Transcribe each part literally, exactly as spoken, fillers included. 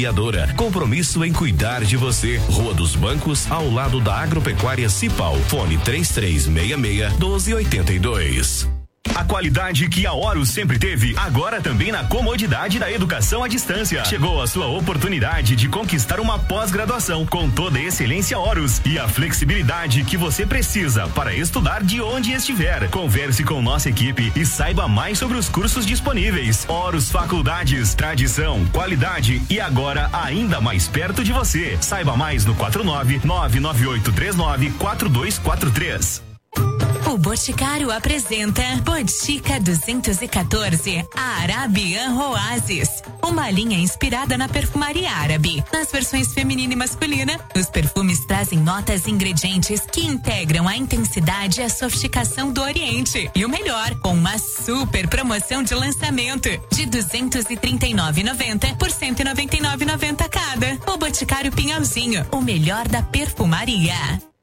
Compromisso em cuidar de você. Rua dos Bancos, ao lado da Agropecuária Cipal. Fone três três seis seis, um dois oito dois. A qualidade que a Horus sempre teve, agora também na comodidade da educação à distância. Chegou a sua oportunidade de conquistar uma pós-graduação com toda a excelência Horus e a flexibilidade que você precisa para estudar de onde estiver. Converse com nossa equipe e saiba mais sobre os cursos disponíveis. Horus Faculdades, tradição, qualidade e agora ainda mais perto de você. Saiba mais no quatro nove nove nove oito três nove quatro dois quatro três. O Boticário apresenta Botica duzentos e quatorze Arabian Oasis, uma linha inspirada na perfumaria árabe. Nas versões feminina e masculina, os perfumes trazem notas e ingredientes que integram a intensidade e a sofisticação do Oriente. E o melhor, com uma super promoção de lançamento de duzentos e trinta e nove reais e noventa centavos por cento e noventa e nove reais e noventa centavos cada. O Boticário Pinhalzinho, o melhor da perfumaria.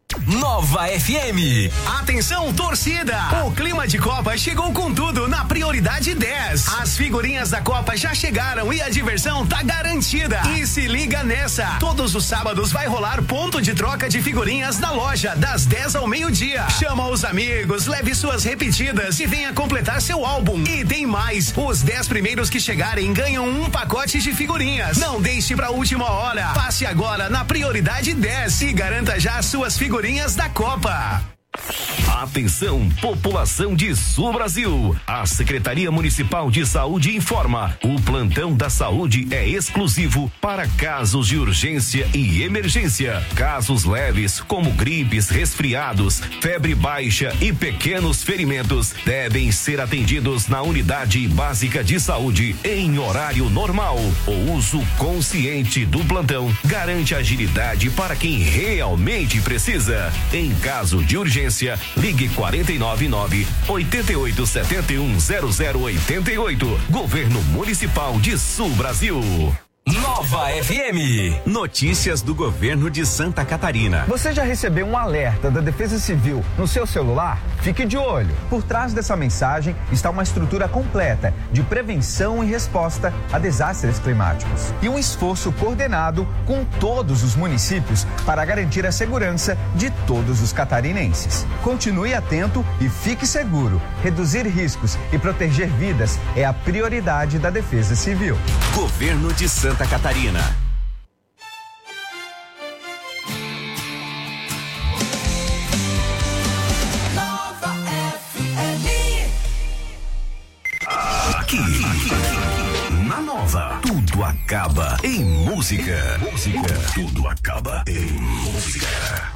Nova F M. Atenção, torcida! O clima de Copa chegou com tudo na Prioridade dez. As figurinhas da Copa já chegaram e a diversão tá garantida. E se liga nessa! Todos os sábados vai rolar ponto de troca de figurinhas na loja, das dez ao meio-dia. Chama os amigos, leve suas repetidas e venha completar seu álbum. E tem mais! Os dez primeiros que chegarem ganham um pacote de figurinhas. Não deixe pra última hora. Passe agora na Prioridade dez e garanta já suas figurinhas da Copa. Atenção, população de Sul Brasil. A Secretaria Municipal de Saúde informa: o plantão da saúde é exclusivo para casos de urgência e emergência. Casos leves, como gripes, resfriados, febre baixa e pequenos ferimentos, devem ser atendidos na unidade básica de saúde em horário normal. O uso consciente do plantão garante agilidade para quem realmente precisa. Em caso de urgência, ligue quarenta e nove nove, oito oito sete um, zero zero oito oito. Governo Municipal de Sul Brasil. Nova F M. Notícias do governo de Santa Catarina. Você já recebeu um alerta da Defesa Civil no seu celular? Fique de olho. Por trás dessa mensagem está uma estrutura completa de prevenção e resposta a desastres climáticos e um esforço coordenado com todos os municípios para garantir a segurança de todos os catarinenses. Continue atento e fique seguro. Reduzir riscos e proteger vidas é a prioridade da Defesa Civil. Governo de Santa Catarina. Nova F M. Aqui, na Nova, tudo acaba em música. Música, tudo acaba em música.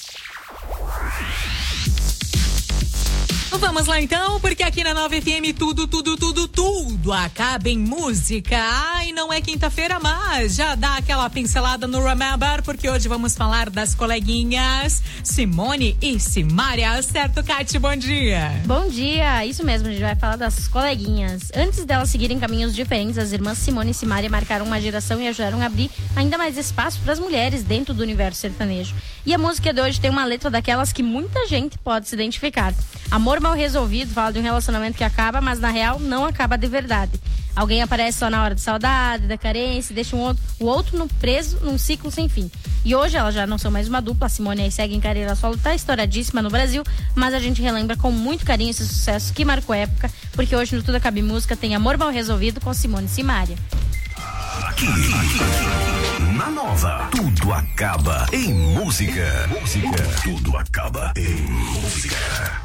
Vamos lá então, porque aqui na Nova F M tudo, tudo, tudo, tudo acaba em música. Ai, não é quinta-feira, mas já dá aquela pincelada no Remember, porque hoje vamos falar das coleguinhas Simone e Simária. Certo, Kati? Bom dia. Bom dia, isso mesmo, a gente vai falar das coleguinhas. Antes delas seguirem caminhos diferentes, as irmãs Simone e Simária marcaram uma geração e ajudaram a abrir ainda mais espaço para as mulheres dentro do universo sertanejo. E a música de hoje tem uma letra daquelas que muita gente pode se identificar. Amor mal resolvido fala de um relacionamento que acaba, mas na real não acaba de verdade. Alguém aparece só na hora de saudade, da carência, e deixa um outro, o outro no, preso num ciclo sem fim. E hoje elas já não são mais uma dupla, a Simone aí segue em carreira solo, tá estouradíssima no Brasil, mas a gente relembra com muito carinho esse sucesso que marcou a época, porque hoje no Tudo Acaba em Música tem Amor Mal Resolvido com Simone e Simária. Aqui, aqui, na Nova, tudo acaba em música. Música, tudo acaba em música.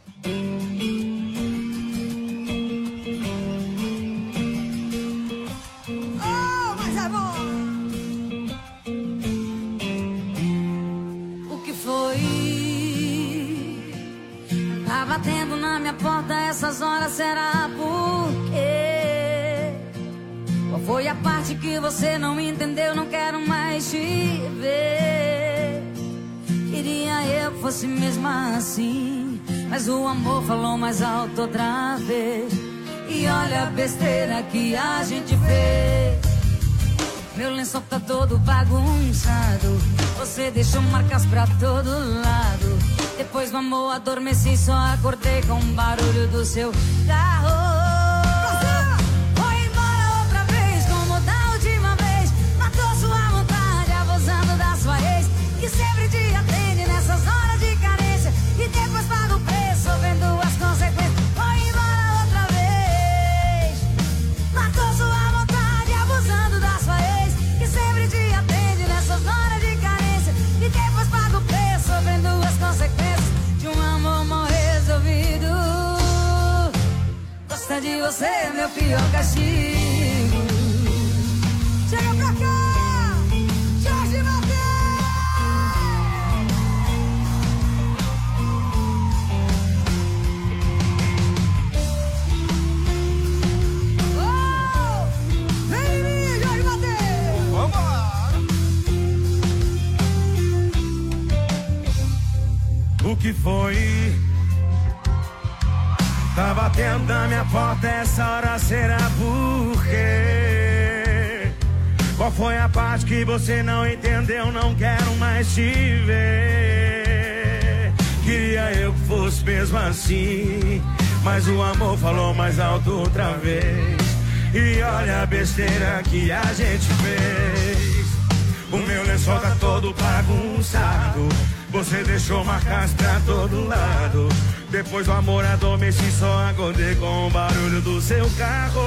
Oh, mas é bom. O que foi? Tá batendo na minha porta essas horas, será por quê? Qual foi a parte que você não entendeu? Não quero mais te ver. Queria eu que fosse mesmo assim, mas o amor falou mais alto outra vez. E olha a besteira que a gente fez. Meu lençol tá todo bagunçado, você deixou marcas pra todo lado. Depois do amor adormeci, só acordei com o barulho do seu carro. Foi embora outra vez, como da última vez. Não você é meu pior castigo. Chega pra cá, Jorge Mateus. Oh, vem em mim, Jorge Mateus. Vambora. O que foi? Tá batendo na minha porta, essa hora será por quê? Qual foi a parte que você não entendeu? Não quero mais te ver. Queria eu que fosse mesmo assim, mas o amor falou mais alto outra vez. E olha a besteira que a gente fez. O meu lençol tá todo bagunçado, você deixou marcas pra todo lado. Depois do amor adormeci, só acordei com o barulho do seu carro.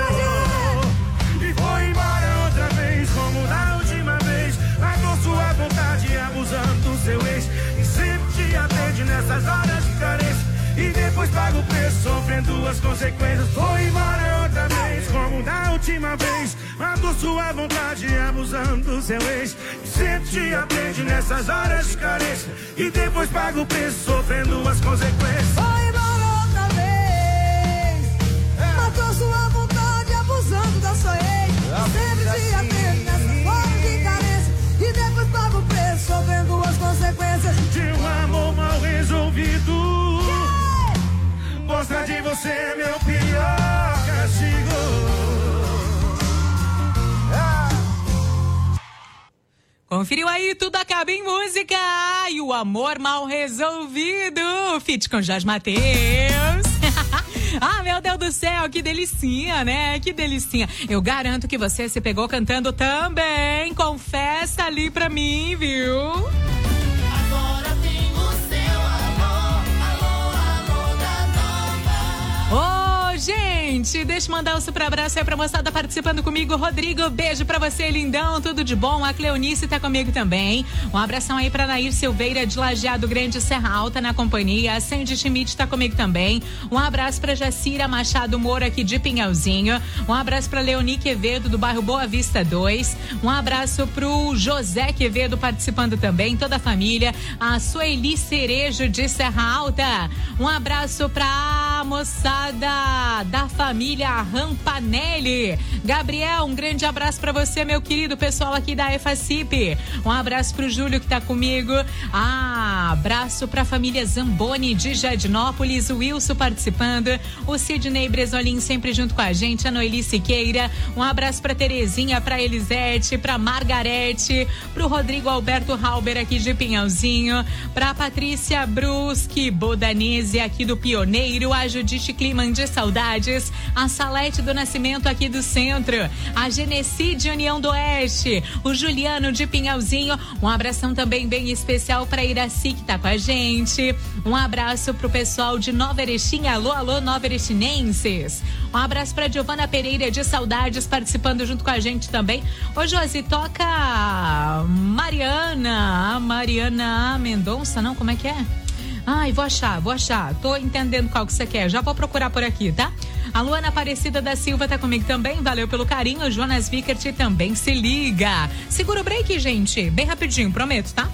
E foi embora outra vez, como da última vez. Largou sua vontade, abusando do seu ex. E sempre te atende nessas horas de carência. E depois paga o preço, sofrendo as consequências. Foi embora outra vez, como da última vez. Matou sua vontade, abusando do seu ex. E sempre te atende nessas horas de carência. E depois paga o preço, sofrendo as consequências. Foi embora outra vez, matou sua vontade, abusando da sua ex. Sempre te atende nessas horas de carência. E depois paga o preço, sofrendo as consequências de um amor mal resolvido. Gostar de você é meu pior castigo. Ah. Conferiu aí, tudo acaba em música. E o amor mal resolvido. Feat com Jorge Mateus. Ah, meu Deus do céu, que delicinha, né? Que delicinha. Eu garanto que você se pegou cantando também. Confessa ali pra mim, viu? Ô, oh, gente, deixa eu mandar um super abraço aí pra moçada participando comigo. Rodrigo, beijo pra você, lindão, tudo de bom. A Cleonice tá comigo também. Um abração aí pra Nair Silveira de Lajeado Grande, Serra Alta, na companhia. A Sandy Schmidt tá comigo também. Um abraço pra Jacira Machado Moura aqui de Pinhalzinho. Um abraço pra Leoni Quevedo do bairro Boa Vista dois. Um abraço pro José Quevedo participando também, toda a família. A Sueli Cerejo de Serra Alta. Um abraço pra moçada da família Rampanelli. Gabriel, um grande abraço pra você, meu querido pessoal aqui da EFACIP. Um abraço pro Júlio que tá comigo. Ah, abraço pra família Zamboni de Jardinópolis, o Wilson participando, o Sidney Bresolim sempre junto com a gente, a Noeli Siqueira. Um abraço pra Terezinha, pra Elisete, pra Margarete, pro Rodrigo Alberto Halber aqui de Pinhalzinho, pra Patrícia Bruschi Bodanese aqui do Pioneiro, a Judite Climan de Saudades, a Salete do Nascimento aqui do Centro, a Genecide União do Oeste, o Juliano de Pinhalzinho. Um abração também bem especial para Iraci que tá com a gente. Um abraço pro pessoal de Nova Erechim. Alô, alô, Nova Erechinenses. Um abraço pra Giovana Pereira de Saudades participando junto com a gente também. Ô, Josi, toca Mariana, Mariana Mendonça, não? Como é que é? Ai, vou achar, vou achar. Tô entendendo qual que você quer. Já vou procurar por aqui, tá? A Luana Aparecida da Silva tá comigo também. Valeu pelo carinho. O Jonas Vickert também se liga. Segura o break, gente. Bem rapidinho, prometo, tá?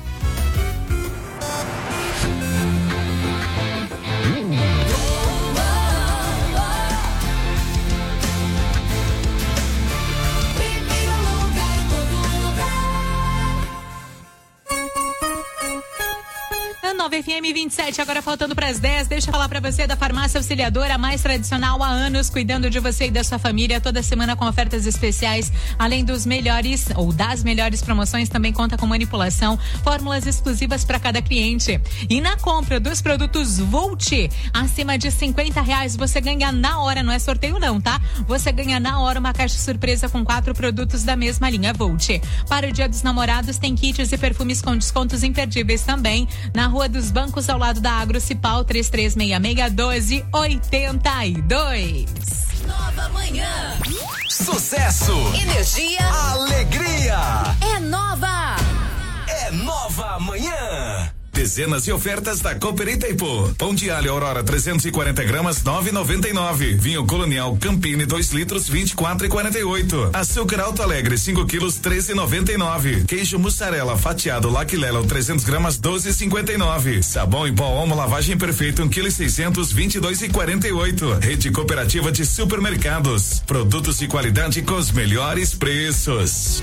nove F M vinte e sete, agora faltando para as dez. Deixa eu falar para você da Farmácia Auxiliadora, a mais tradicional há anos, cuidando de você e da sua família, toda semana com ofertas especiais, além dos melhores ou das melhores promoções, também conta com manipulação, fórmulas exclusivas para cada cliente. E na compra dos produtos Volt, acima de cinquenta reais, você ganha na hora, não é sorteio não, tá? Você ganha na hora uma caixa surpresa com quatro produtos da mesma linha Volt. Para o Dia dos Namorados, tem kits e perfumes com descontos imperdíveis também, na Rua dos Bancos, ao lado da Agrocipal, três três seis seis, um dois oito dois. Nova manhã. Sucesso. Energia. Alegria. É nova. É nova manhã. Dezenas de ofertas da Cooper Itaipu. Pão de alho Aurora trezentos e quarenta gramas, nove e noventa e nove. Vinho Colonial Campini dois litros, vinte e quatro e quarenta e oito. Açúcar Alto Alegre cinco quilos, treze e noventa e nove. Queijo mussarela fatiado Lucky Lelo trezentos gramas, doze e cinquenta e nove. Sabão em pó Omo lavagem perfeita um quilo e seiscentos, vinte e dois e quarenta e oito. Rede Cooperativa de Supermercados. Produtos de qualidade com os melhores preços.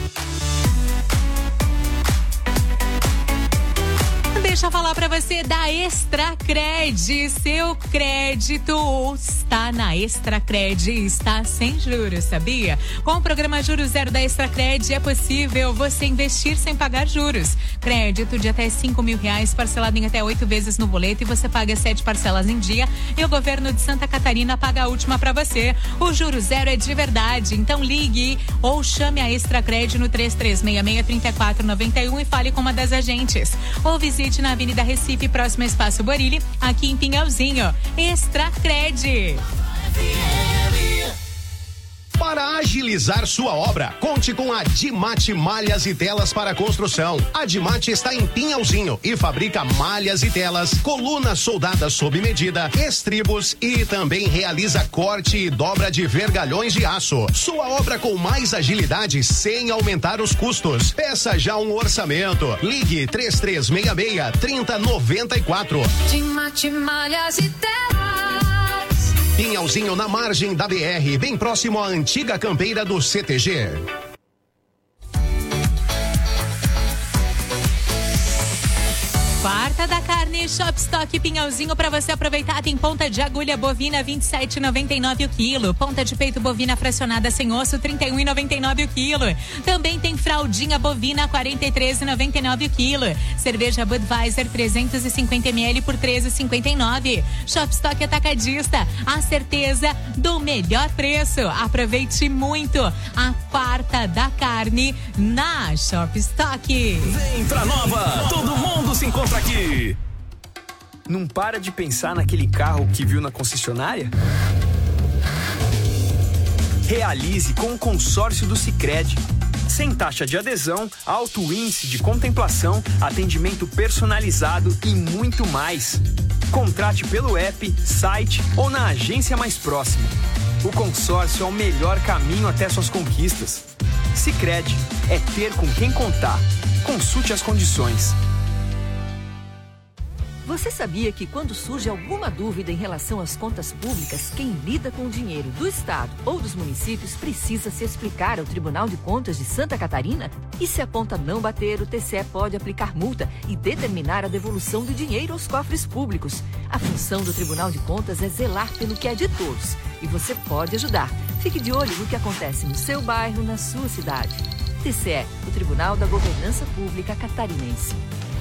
Deixa eu falar pra você da Extracred. Seu crédito está na Extracred e está sem juros, sabia? Com o programa Juros Zero da Extracred é possível você investir sem pagar juros. Crédito de até cinco mil reais, parcelado em até oito vezes no boleto, e você paga sete parcelas em dia e o governo de Santa Catarina paga a última pra você. O Juros Zero é de verdade, então ligue ou chame a Extracred no três três seis seis, três quatro nove um e fale com uma das agentes. Ou visite na Avenida Recife, próximo ao Espaço Borilli, aqui em Pinhalzinho. Extracred. Para agilizar sua obra, conte com a Dimate Malhas e Telas para Construção. A Dimate está em Pinhalzinho e fabrica malhas e telas, colunas soldadas sob medida, estribos e também realiza corte e dobra de vergalhões de aço. Sua obra com mais agilidade sem aumentar os custos. Peça já um orçamento. Ligue três três seis seis, três zero nove quatro. Dimate Malhas e Telas. Pinhalzinho, na margem da B R, bem próximo à antiga campeira do C T G. Quarta da carne, Shopstock Pinhalzinho, para você aproveitar. Tem ponta de agulha bovina vinte e sete e noventa e nove o quilo, ponta de peito bovina fracionada sem osso trinta e um e noventa e nove o quilo. Também tem fraldinha bovina quarenta e três e noventa e nove o quilo. Cerveja Budweiser trezentos e cinquenta mililitros por treze e cinquenta e nove. Shopstock Atacadista, a certeza do melhor preço. Aproveite muito a quarta da carne na Shopstock. Vem pra Nova, todo mundo se encontra aqui. Não para de pensar naquele carro que viu na concessionária? Realize com o consórcio do Sicredi. Sem taxa de adesão, alto índice de contemplação, atendimento personalizado e muito mais. Contrate pelo app, site ou na agência mais próxima. O consórcio é o melhor caminho até suas conquistas. Sicredi é ter com quem contar. Consulte as condições. Você sabia que quando surge alguma dúvida em relação às contas públicas, quem lida com o dinheiro do Estado ou dos municípios precisa se explicar ao Tribunal de Contas de Santa Catarina? E se a conta não bater, o T C E pode aplicar multa e determinar a devolução do dinheiro aos cofres públicos. A função do Tribunal de Contas é zelar pelo que é de todos. E você pode ajudar. Fique de olho no que acontece no seu bairro, na sua cidade. T C E, o Tribunal da Governança Pública Catarinense.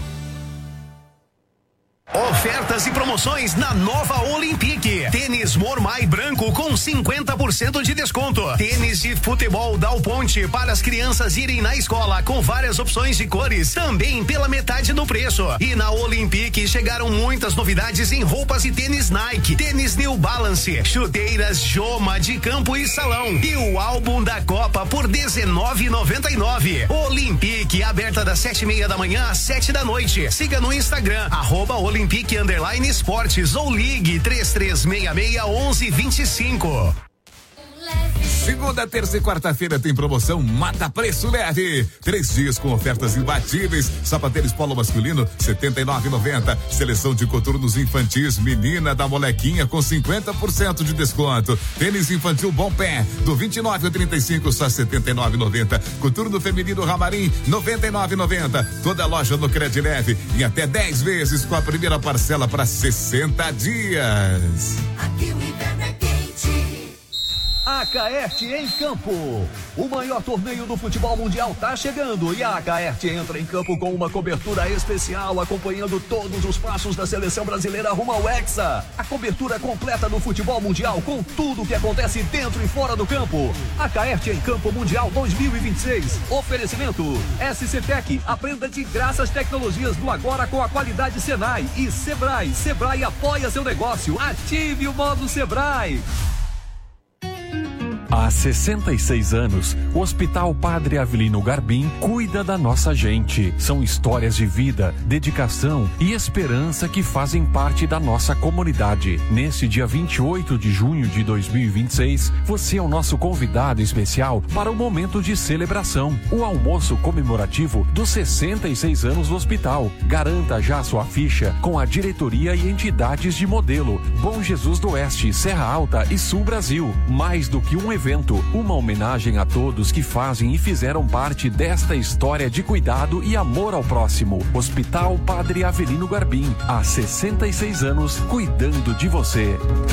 Ofertas e promoções na Nova Olympique. Tênis Mormai branco com cinquenta por cento de desconto. Tênis de futebol Dal Ponte para as crianças irem na escola com várias opções de cores, também pela metade do preço. E na Olympique chegaram muitas novidades em roupas e tênis Nike, tênis New Balance, chuteiras Joma de campo e salão. E o álbum da Copa por dezenove e noventa e nove. Olympique, aberta das sete e meia da manhã às sete da noite. Siga no Instagram, arroba Olympique. Olympique Underline Esportes ou ligue três três seis seis, onze vinte e cinco. Segunda, terça e quarta-feira tem promoção Mata Preço Leve. Três dias com ofertas imbatíveis. Sapatênis polo masculino, setenta e nove e noventa. Seleção de coturnos infantis, menina da molequinha com cinquenta por cento de desconto. Tênis infantil Bom Pé, do vinte e nove ao trinta e cinco, só setenta e nove e noventa. Coturno feminino Ramarim, noventa e nove e noventa. Toda loja no Cred Leve em até dez vezes com a primeira parcela para sessenta dias. Aqui o inverno é quente. Acaerte em campo. O maior torneio do futebol mundial tá chegando e a Acaerte entra em campo com uma cobertura especial acompanhando todos os passos da seleção brasileira rumo ao Hexa. A cobertura completa do futebol mundial com tudo o que acontece dentro e fora do campo. Acaerte em Campo Mundial dois mil e vinte e seis. Oferecimento S C Tec. Aprenda de graça as tecnologias do agora com a qualidade Senai e Sebrae. Sebrae apoia seu negócio. Ative o modo Sebrae. Há sessenta e seis anos, o Hospital Padre Avelino Garbim cuida da nossa gente. São histórias de vida, dedicação e esperança que fazem parte da nossa comunidade. Neste dia vinte e oito de junho de dois mil e vinte e seis, você é o nosso convidado especial para o momento de celebração, o almoço comemorativo dos sessenta e seis anos do hospital. Garanta já sua ficha com a diretoria e entidades de modelo Bom Jesus do Oeste, Serra Alta e Sul Brasil. Mais do que um evento, uma homenagem a todos que fazem e fizeram parte desta história de cuidado e amor ao próximo. Hospital Padre Avelino Garbim, há sessenta e seis anos, cuidando de você.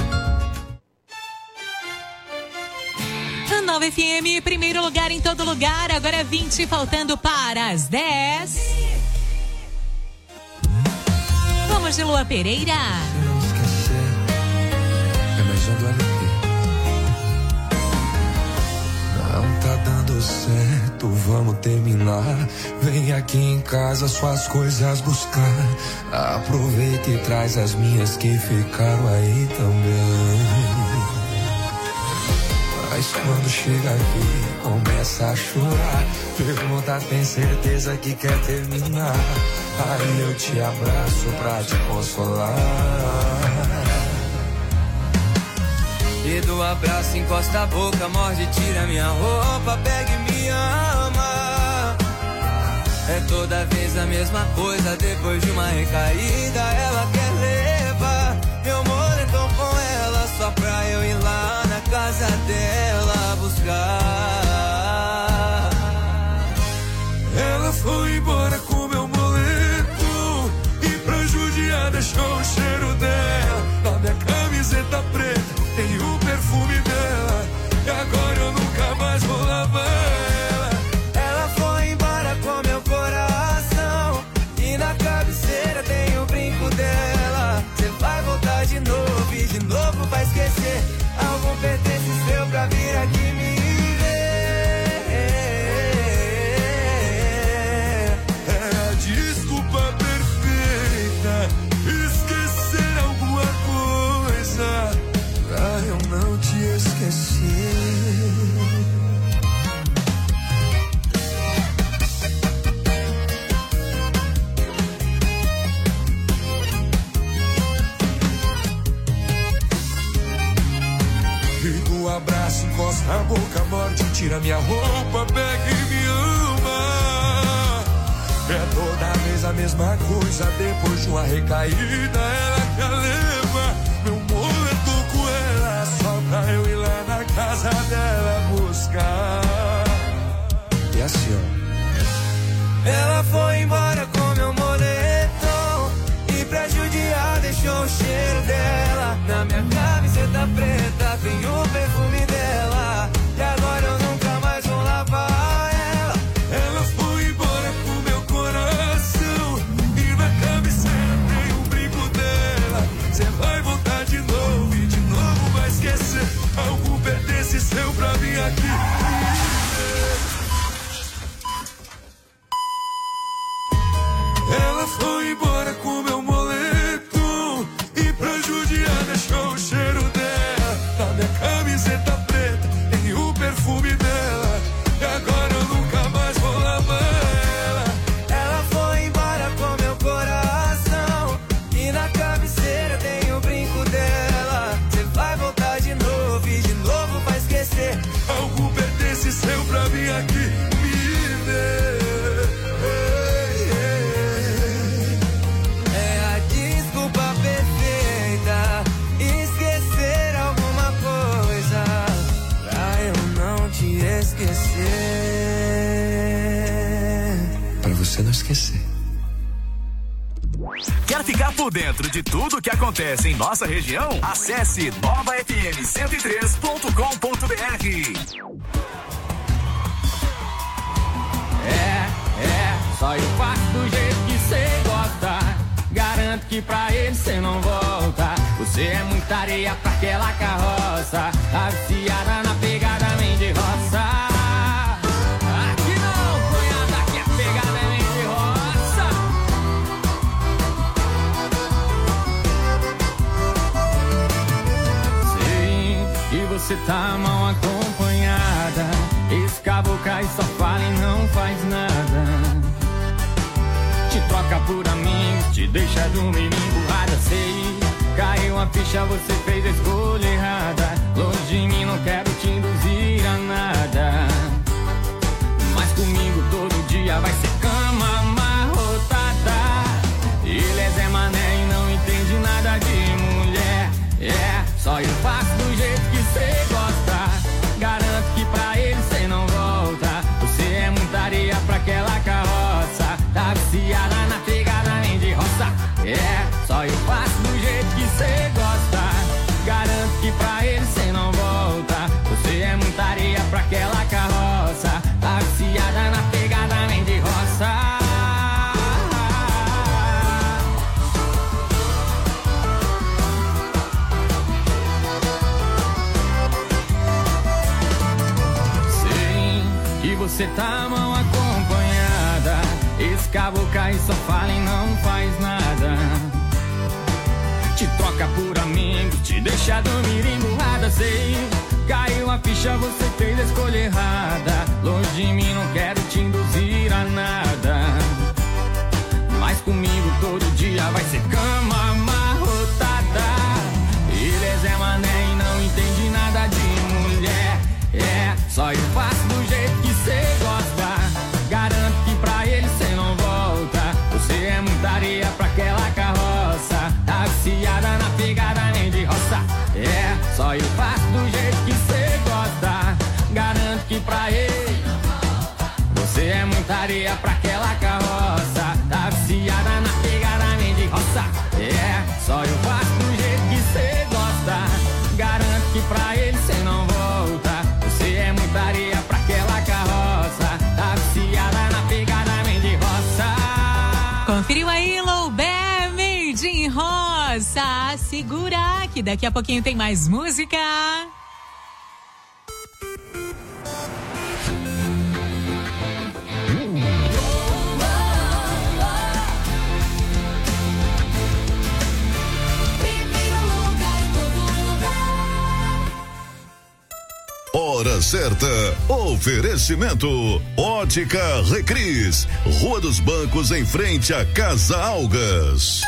Nova F M, primeiro lugar em todo lugar, agora vinte, faltando para as dez. Vamos de Lua Pereira. Não esquecer, é mais um do L P. Não tá dando certo, vamos terminar. Vem aqui em casa suas coisas buscar. Aproveita e traz as minhas que ficaram aí também. Mas quando chega aqui, começa a chorar. Pergunta, tem certeza que quer terminar? Aí eu te abraço pra te consolar. E do abraço encosta a boca, morde, tira minha roupa, pega e me ama. É toda vez a mesma coisa, depois de uma recaída ela quer levar meu moletom com ela, só pra eu ir lá na casa dela buscar. Ela foi embora com meu moletom e pra judiar deixou o cheiro dela na minha camiseta preta, tem o perfume dela e agora eu nunca mais vou lavar ela. Ela foi embora com meu coração e na cabeceira tem o brinco dela. Você vai voltar de novo e de novo vai esquecer algum pertence seu pra vir aqui me ver. É a desculpa perfeita, esquecer alguma coisa pra eu não te esquecer. Um abraço, encosta a boca, morde, tira minha roupa, pega e me ama. É toda vez a mesma coisa, depois de uma recaída ela quer levar meu moletom com ela, só pra eu ir lá na casa dela buscar. E assim, ó. Ela foi embora com meu moletom e pra judiar deixou o cheiro dela na minha camiseta preta, tem o perfume dela e agora eu nunca mais vou lavar ela. Ela foi embora com meu coração e na cabeceira tem um brinco dela. Cê vai voltar de novo e de novo vai esquecer algum pertence seu pra vir aqui. Ela foi embora com meu moletom e pra judiar deixou o cheiro dela na minha camiseta preta, tem o perfume dela e agora eu nunca mais vou lavar ela. Ela foi embora com meu coração e na cabeceira tem o brinco dela. Você vai voltar de novo e de novo vai esquecer algum pertence seu pra vir aqui me ver. Para você não esquecer. Quer ficar por dentro de tudo que acontece em nossa região? Acesse nova f m cento e três ponto com ponto b r. É, é, só eu faço do jeito que cê gosta. Garanto que pra ele cê não volta. Você é muita areia pra aquela carroça, tá viciada na pegada vem de roça. Aqui não, cunhada, que a pegada vem de roça. Sei que você tá mal acompanhada. deixa dormir emburrada, sei. Caiu a ficha, você fez a escolha errada. Longe de mim, não quero te induzir a nada. Mas comigo todo dia vai ser cama amarrotada. Ele é Zé Mané e não entende nada de mulher. É, só eu faço do jeito que cê gosta. Garanto que pra ele cê não volta. Você é muita areia pra aquela carroça. Tá viciada na pegada nem de roça. É, só eu faço do jeito que cê gosta. Garanto que pra ele cê não volta. Você é muita areia pra aquela carroça. Tá viciada na pegada nem de roça. Você tá mal acompanhada. Esse caboclo aí só fala e não faz nada. Te troca por amigos, te deixa dormir emburrada. Sei, caiu a ficha, você fez a escolha errada. Longe de mim, não quero te induzir a nada. Mas comigo todo dia vai ser cama amarrotada. Ele é Zé Mané e não entende nada de mulher. É, só eu faço do jeito que cê gosta. Garanto que pra ele cê não volta. Você é muita areia pra aquela carroça. Tá viciada na pegada nem de roça. É, só eu faço do jeito que cê gosta. Garanto que pra ele você é muita areia pra aquela carroça. Tá viciada na pegada nem de roça. É, só eu faço do jeito que cê gosta. Garanto que pra ele cê não volta. É muita areia pra aquela carroça. Tá viciada na pegada nem de roça. Conferiu aí, Loubé, Made in Roça. Segura que daqui a pouquinho tem mais música. Hora certa. Oferecimento Ótica Recris, Rua dos Bancos, em frente à Casa Algas.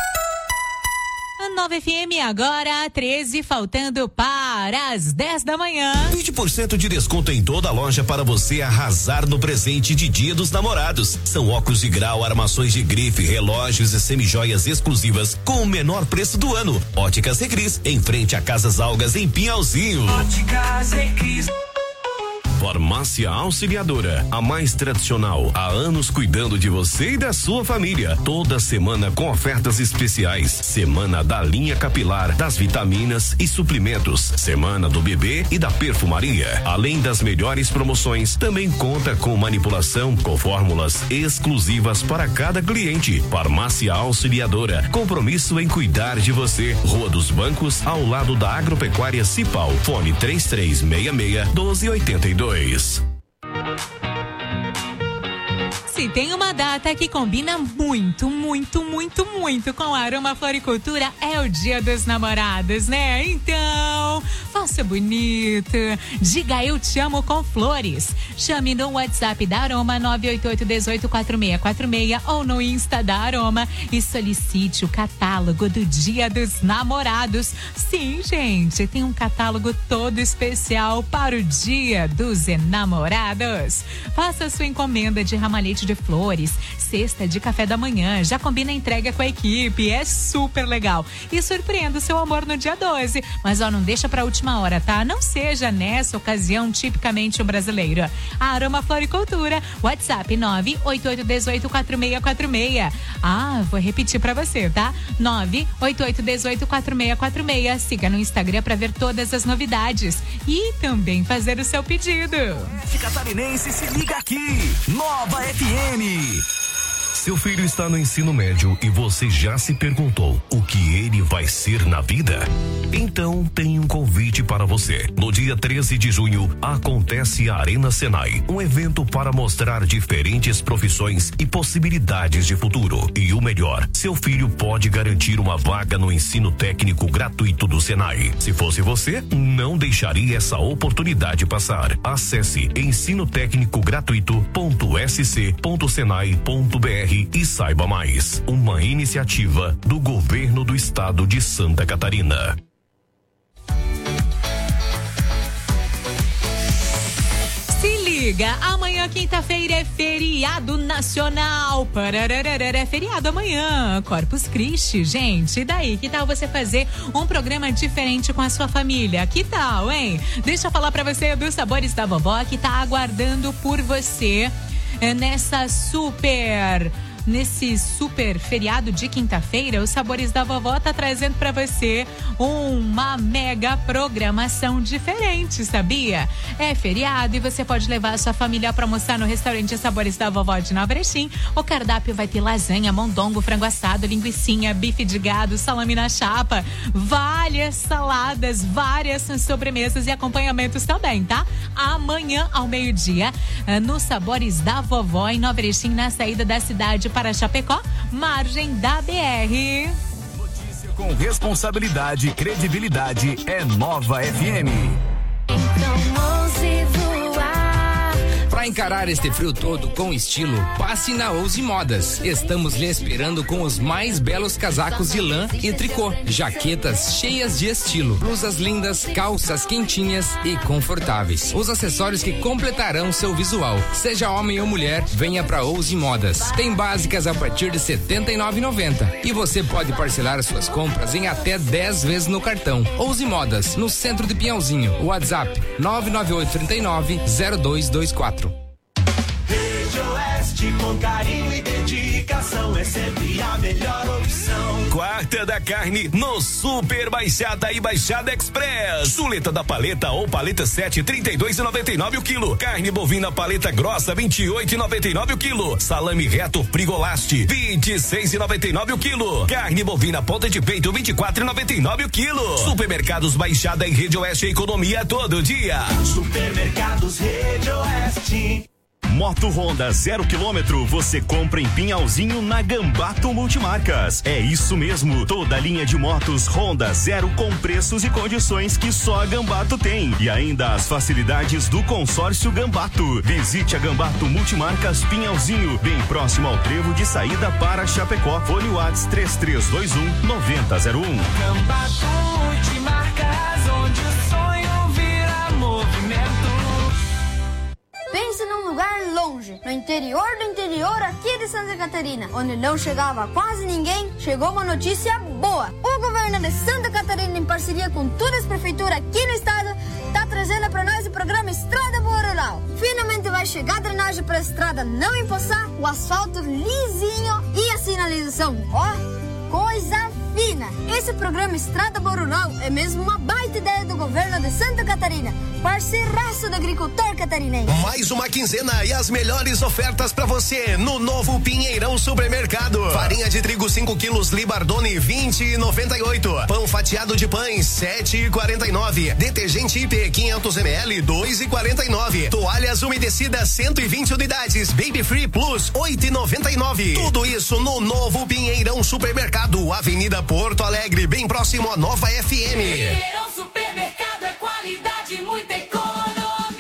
Nova F M agora, treze, faltando para as dez da manhã. vinte por cento de desconto em toda a loja para você arrasar no presente de Dia dos Namorados. São óculos de grau, armações de grife, relógios e semijoias exclusivas com o menor preço do ano. Óticas Recris, em frente a Casas Algas, em Pinhalzinho. Óticas Recris. Farmácia Auxiliadora, a mais tradicional, há anos cuidando de você e da sua família. Toda semana com ofertas especiais. Semana da linha capilar, das vitaminas e suplementos. Semana do bebê e da perfumaria. Além das melhores promoções, também conta com manipulação com fórmulas exclusivas para cada cliente. Farmácia Auxiliadora, compromisso em cuidar de você. Rua dos Bancos, ao lado da Agropecuária Cipal. Fone três três seis seis, um dois oito dois. Se tem uma data que combina muito, muito, muito, muito com a Aroma Floricultura, é o Dia dos Namorados, né? Então, faça bonito. Diga eu te amo com flores. Chame no WhatsApp da Aroma nove oito oito, um oito, quatro seis quatro seis ou no Insta da Aroma e solicite o catálogo do Dia dos Namorados. Sim, gente, tem um catálogo todo especial para o Dia dos Enamorados. Faça sua encomenda de ramalhete de flores, cesta de café da manhã, já combina a entrega com a equipe, é super legal. E surpreenda o seu amor no dia doze. Mas ó, não deixa pra última hora, tá? Não seja nessa ocasião tipicamente o brasileiro. A Aroma Floricultura, WhatsApp nove oito oito, um oito, quatro seis quatro seis. Ah, vou repetir pra você, tá? nove oito oito, um oito, quatro seis quatro seis. Siga no Instagram pra ver todas as novidades e também fazer o seu pedido. Catarinense, se liga aqui, Nova F M. Seu filho está no ensino médio e você já se perguntou o que ele vai ser na vida? Então tem um convite para você. No dia treze de junho acontece a Arena Senai, um evento para mostrar diferentes profissões e possibilidades de futuro. E o melhor, seu filho pode garantir uma vaga no ensino técnico gratuito do Senai. Se fosse você, não deixaria essa oportunidade passar. Acesse ensino técnico gratuito ponto s c ponto senai ponto b r Ligue e saiba mais. Uma iniciativa do Governo do Estado de Santa Catarina. Se liga, amanhã quinta-feira é feriado nacional. Parararara, é feriado amanhã, Corpus Christi, gente. E daí, que tal você fazer um programa diferente com a sua família? Que tal, hein? Deixa eu falar pra você dos Sabores da Vovó, que tá aguardando por você é, nessa super... Nesse super feriado de quinta-feira, os Sabores da Vovó tá trazendo pra você uma mega programação diferente, sabia? É feriado e você pode levar a sua família pra almoçar no restaurante Sabores da Vovó de Nova Erechim. O cardápio vai ter lasanha, mondongo, frango assado, linguicinha, bife de gado, salame na chapa, várias saladas, várias sobremesas e acompanhamentos também, tá? Amanhã ao meio-dia, no Sabores da Vovó em Nova Erechim, na saída da cidade para Chapecó, margem da B R. Notícia com responsabilidade e credibilidade é Nova F M. Então ouse voar. Para encarar este frio todo com estilo, passe na Ouse Modas. Estamos lhe esperando com os mais belos casacos de lã e tricô, jaquetas cheias de estilo, blusas lindas, calças quentinhas e confortáveis. Os acessórios que completarão seu visual. Seja homem ou mulher, venha para Ouse Modas. Tem básicas a partir de setenta e nove reais e noventa centavos e você pode parcelar suas compras em até dez vezes no cartão. Ouse Modas, no centro de Pinhalzinho. WhatsApp nove nove oito três nove zero dois dois quatro. Rede Oeste, com carinho e dedicação, é sempre a melhor opção. Quarta da carne no Super Baixada e Baixada Express. Chuleta da paleta ou paleta sete, trinta e dois e noventa e nove o quilo. Carne bovina paleta grossa, vinte e oito e noventa e nove o quilo. Salame reto Frigolast, vinte e seis e noventa e nove o quilo. Carne bovina ponta de peito, vinte e quatro e noventa e nove o quilo. Supermercados Baixada e Rede Oeste, economia todo dia. Supermercados Rede Oeste. Moto Honda zero quilômetro você compra em Pinhalzinho na Gambato Multimarcas. É isso mesmo, toda a linha de motos Honda zero com preços e condições que só a Gambato tem. E ainda as facilidades do consórcio Gambato. Visite a Gambato Multimarcas Pinhalzinho, bem próximo ao trevo de saída para Chapecó. Fone Whats três três dois um nove zero zero um. Gambato Multimarcas, onde o sonho vira movimento. Pense num lugar longe, no interior do interior aqui de Santa Catarina, onde não chegava quase ninguém, chegou uma notícia boa. O governo de Santa Catarina, em parceria com todas as prefeituras aqui no estado, tá trazendo para nós o programa Estrada Boa Rural. Finalmente vai chegar a drenagem para a estrada não empoçar, o asfalto lisinho e a sinalização, ó, coisa fina. Esse programa Estrada Boa Rural é mesmo uma baita ideia do governo de Santa Catarina, parceiraço do agricultor catarinense. Mais uma quinzena e as melhores ofertas pra você no novo Pinheirão Supermercado. Farinha de trigo cinco quilos Libardone vinte e noventa e oito. Pão fatiado de pães sete e quarenta e nove. Detergente I P quinhentos mililitros dois e quarenta e nove. Toalhas umedecidas cento e vinte unidades Baby Free Plus oito e noventa e nove. Tudo isso no novo Pinheirão Supermercado, Avenida Porto Alegre, bem próximo à Nova F M. Pinheirão Supermercado é qualidade e muita economia.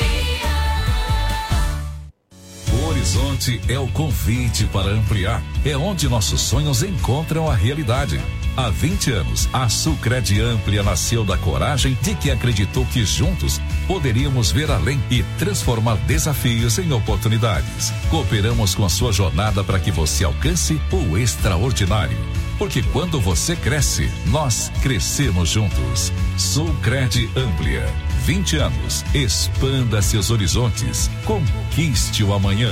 O Horizonte é o convite para ampliar. É onde nossos sonhos encontram a realidade. Há vinte anos, a Sulcred Amplia nasceu da coragem de que acreditou que juntos poderíamos ver além e transformar desafios em oportunidades. Cooperamos com a sua jornada para que você alcance o extraordinário. Porque quando você cresce, nós crescemos juntos. Sulcred Amplia. vinte anos. Expanda seus horizontes. Conquiste o amanhã.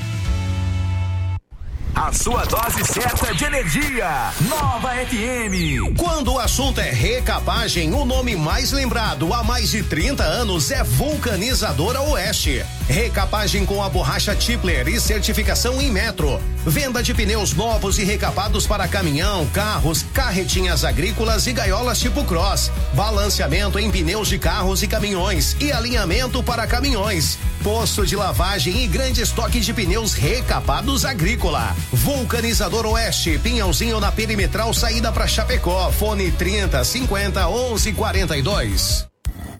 A sua dose certa de energia. Nova F M. Quando o assunto é recapagem, o nome mais lembrado há mais de trinta anos é Vulcanizadora Oeste. Recapagem com a borracha Tipler e certificação em metro. Venda de pneus novos e recapados para caminhão, carros, carretinhas agrícolas e gaiolas tipo cross. Balanceamento em pneus de carros e caminhões e alinhamento para caminhões. Posto de lavagem e grande estoque de pneus recapados agrícola. Vulcanizador Oeste, Pinhalzinho na Perimetral, saída para Chapecó. Fone trinta, cinquenta, onze, quarenta e dois.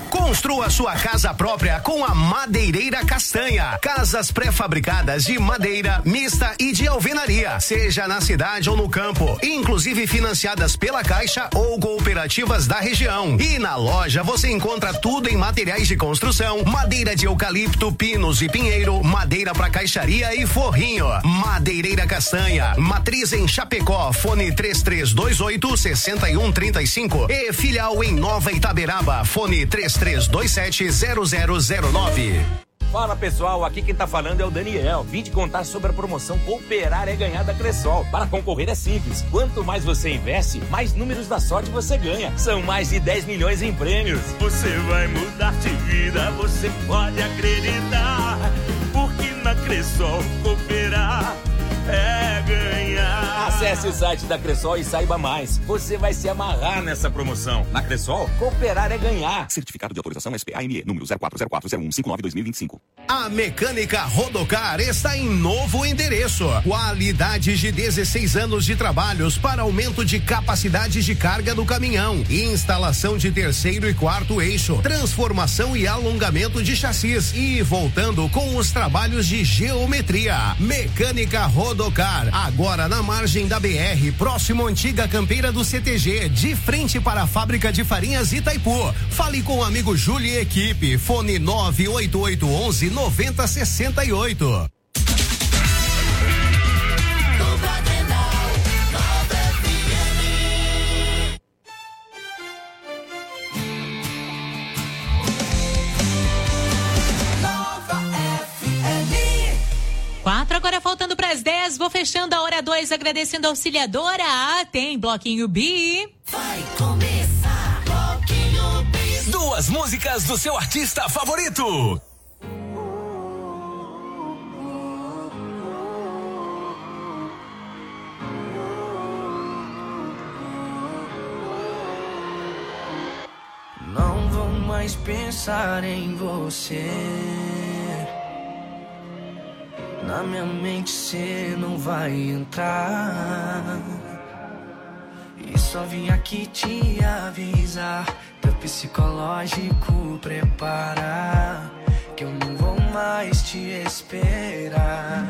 Construa sua casa própria com a Madeireira Castanha. Casas pré-fabricadas de madeira, mista e de alvenaria, seja na cidade ou no campo, inclusive financiadas pela Caixa ou cooperativas da região. E na loja você encontra tudo em materiais de construção, madeira de eucalipto, pinos e pinheiro, madeira para caixaria e forrinho. Madeireira Castanha, matriz em Chapecó, fone três três dois oito, seis um três cinco e filial em Nova Itaberaba, fone três três dois sete zero zero zero nove. Fala pessoal, aqui quem tá falando é o Daniel. Vim te contar sobre a promoção Cooperar é Ganhar da Cressol. Para concorrer é simples. Quanto mais você investe, mais números da sorte você ganha. São mais de dez milhões em prêmios. Você vai mudar de vida, você pode acreditar. Porque na Cressol cooperar é ganhar. Acesse o site da Cressol e saiba mais. Você vai se amarrar nessa promoção. Na Cressol, cooperar é ganhar. Certificado de autorização S P A M E, número zero quatro zero quatro zero um cinco nove dois mil e vinte e cinco. A Mecânica Rodocar está em novo endereço. Qualidade de dezesseis anos de trabalhos para aumento de capacidade de carga do caminhão, instalação de terceiro e quarto eixo, transformação e alongamento de chassis e voltando com os trabalhos de geometria. Mecânica Rodocar, agora na margem da B R, próximo à antiga campeira do C T G, de frente para a fábrica de farinhas Itaipu. Fale com o amigo Júlio e equipe, fone nove oito oito um um nove zero seis oito. Quatro agora faltando para as dez, vou fechando a hora dois, agradecendo a auxiliadora. Ah, tem Bloquinho B. Vai começar Bloquinho B. Duas músicas do seu artista favorito. Não vou mais pensar em você. Na minha mente cê não vai entrar. E só vim aqui te avisar. Teu psicológico prepara, que eu não vou mais te esperar.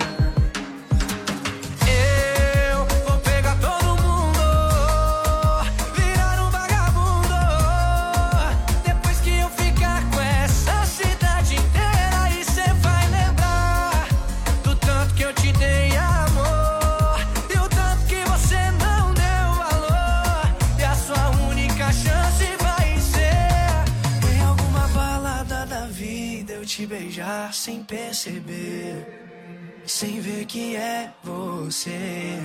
Eu vou pegar todo mundo, virar um vagabundo. Depois que eu ficar com essa cidade inteira, e cê vai lembrar do tanto que eu te dei amor, e o tanto que você não deu valor. E a sua única chance vai ser em alguma balada da vida eu te beijar sem perceber, sem ver que é você.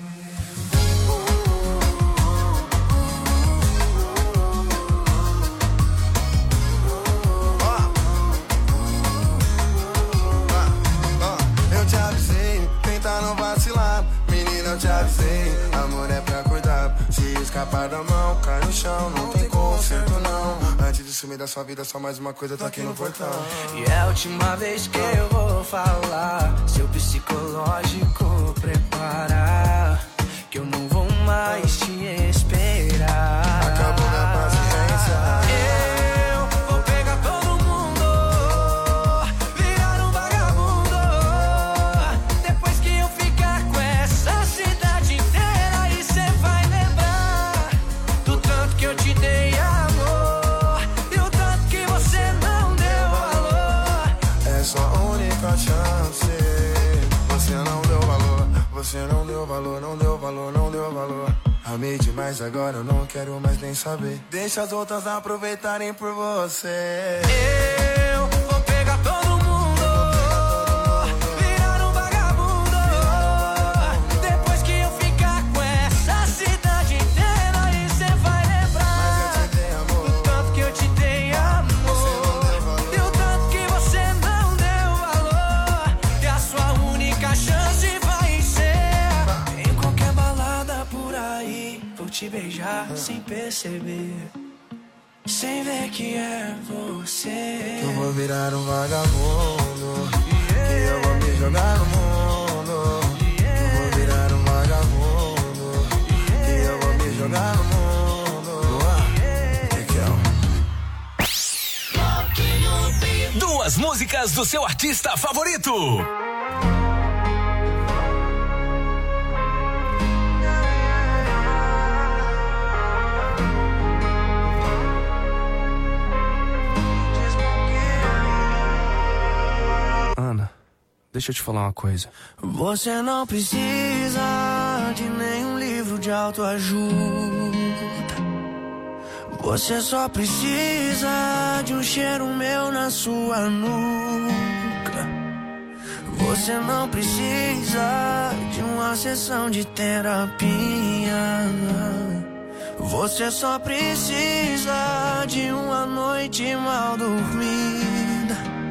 Eu te avisei, tenta não vacilar. Menina, eu te avisei, amor é pra cuidar. Se escapar da mão, cai no chão, não tem conserto não. Antes de sumir da sua vida, só mais uma coisa, tô aqui no portão. E é a última vez que eu vou falar. Seu psicológico prepara, que eu não vou mais te esperar. Acabou minha paciência. Eu vou pegar todo mundo, virar um vagabundo. Depois que eu ficar com essa cidade inteira, e cê vai lembrar do tanto que eu te dei amor, e o tanto que você não deu valor. É sua única chance. Você não deu valor, você não deu valor, não deu valor, não deu valor. Amei demais, agora eu não quero mais nem saber. Deixa as outras aproveitarem por você. Eu vou pegar todo mundo, virar um vagabundo. Depois que eu ficar com essa cidade inteira, e cê vai lembrar do tanto que eu te dei amor, e o tanto que você não deu valor. E a sua única chance vai ser em qualquer balada por aí, vou te beijar sem perceber, sem ver que é você. Que eu vou virar um vagabundo, que eu vou me jogar no mundo. Que eu vou virar um vagabundo, que eu vou me jogar no mundo. Que que é? músicas do seu artista favorito. Ana, deixa eu te falar uma coisa. Você não precisa de nenhum livro de autoajuda. Você só precisa de um cheiro meu na sua nuca. Você não precisa de uma sessão de terapia. Você só precisa de uma noite mal dormida.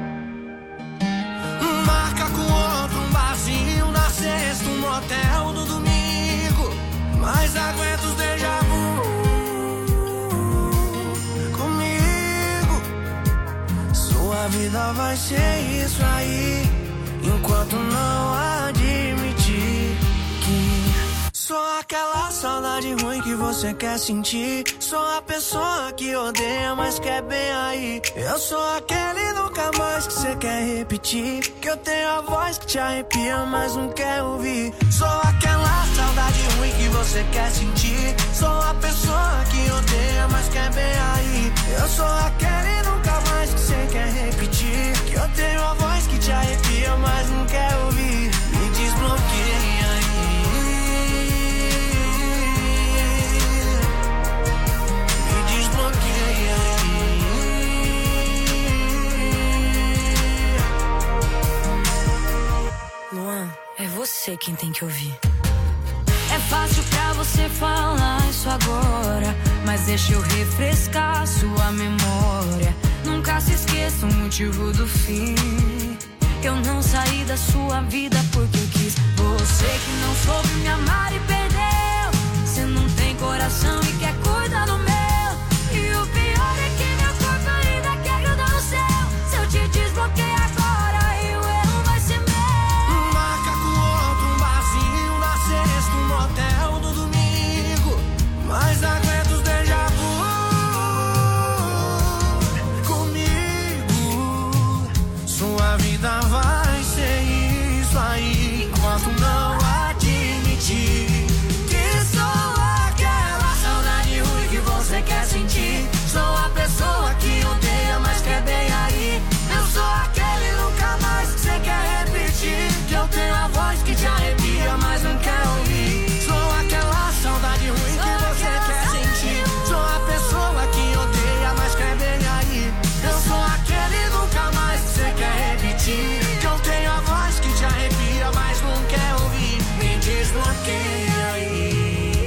Marca com outro um barzinho na sexta, um motel no domingo. Mas aguenta os déjà vu comigo. Sua vida vai ser isso aí, enquanto não admitir que sou aquela saudade ruim que você quer sentir. Sou a pessoa que odeia, mas quer bem aí. Eu sou aquele nunca mais que você quer repetir. Que eu tenho a voz que te arrepia, mas não quer ouvir. Sou aquela saudade ruim que você quer sentir. Sou a pessoa que odeia, mas quer bem aí. Eu sou aquele nunca mais que você quer repetir. Que eu tenho a voz que te arrepia, mas não quer ouvir. Me desbloqueia aí. Luan, é você quem tem que ouvir. É fácil pra você falar isso agora, mas deixa eu refrescar sua memória. Nunca se esqueça o motivo do fim. Eu não saí da sua vida porque eu quis. Você que não soube me amar e perdeu. Você não tem coração e quer cuidar do meu. E o pior é que meu corpo ainda quer grudar no céu. Se eu te desbloquear agora, e o erro vai ser meu. Marca com outro um barzinho na sexta, um motel no domingo. Mas aguenta os déjà vu comigo. Sua vida vai ser isso aí, enquanto não admitir que sou aquela saudade ruim que você quer sentir. Sou a pessoa que odeia, mas quer bem aí. Eu sou aquele nunca mais que você quer repetir. Que eu tenho a voz que te arrepia, mas não quer ouvir. Sou aquela saudade ruim que você quer sentir. Sou a pessoa que odeia, mas quer bem aí. Eu sou aquele nunca mais que você quer repetir. Que eu tenho a voz que te arrepia, mas não quer ouvir. Me desbloqueia aí.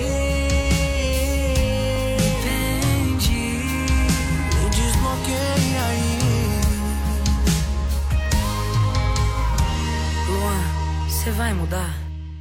Você vai mudar?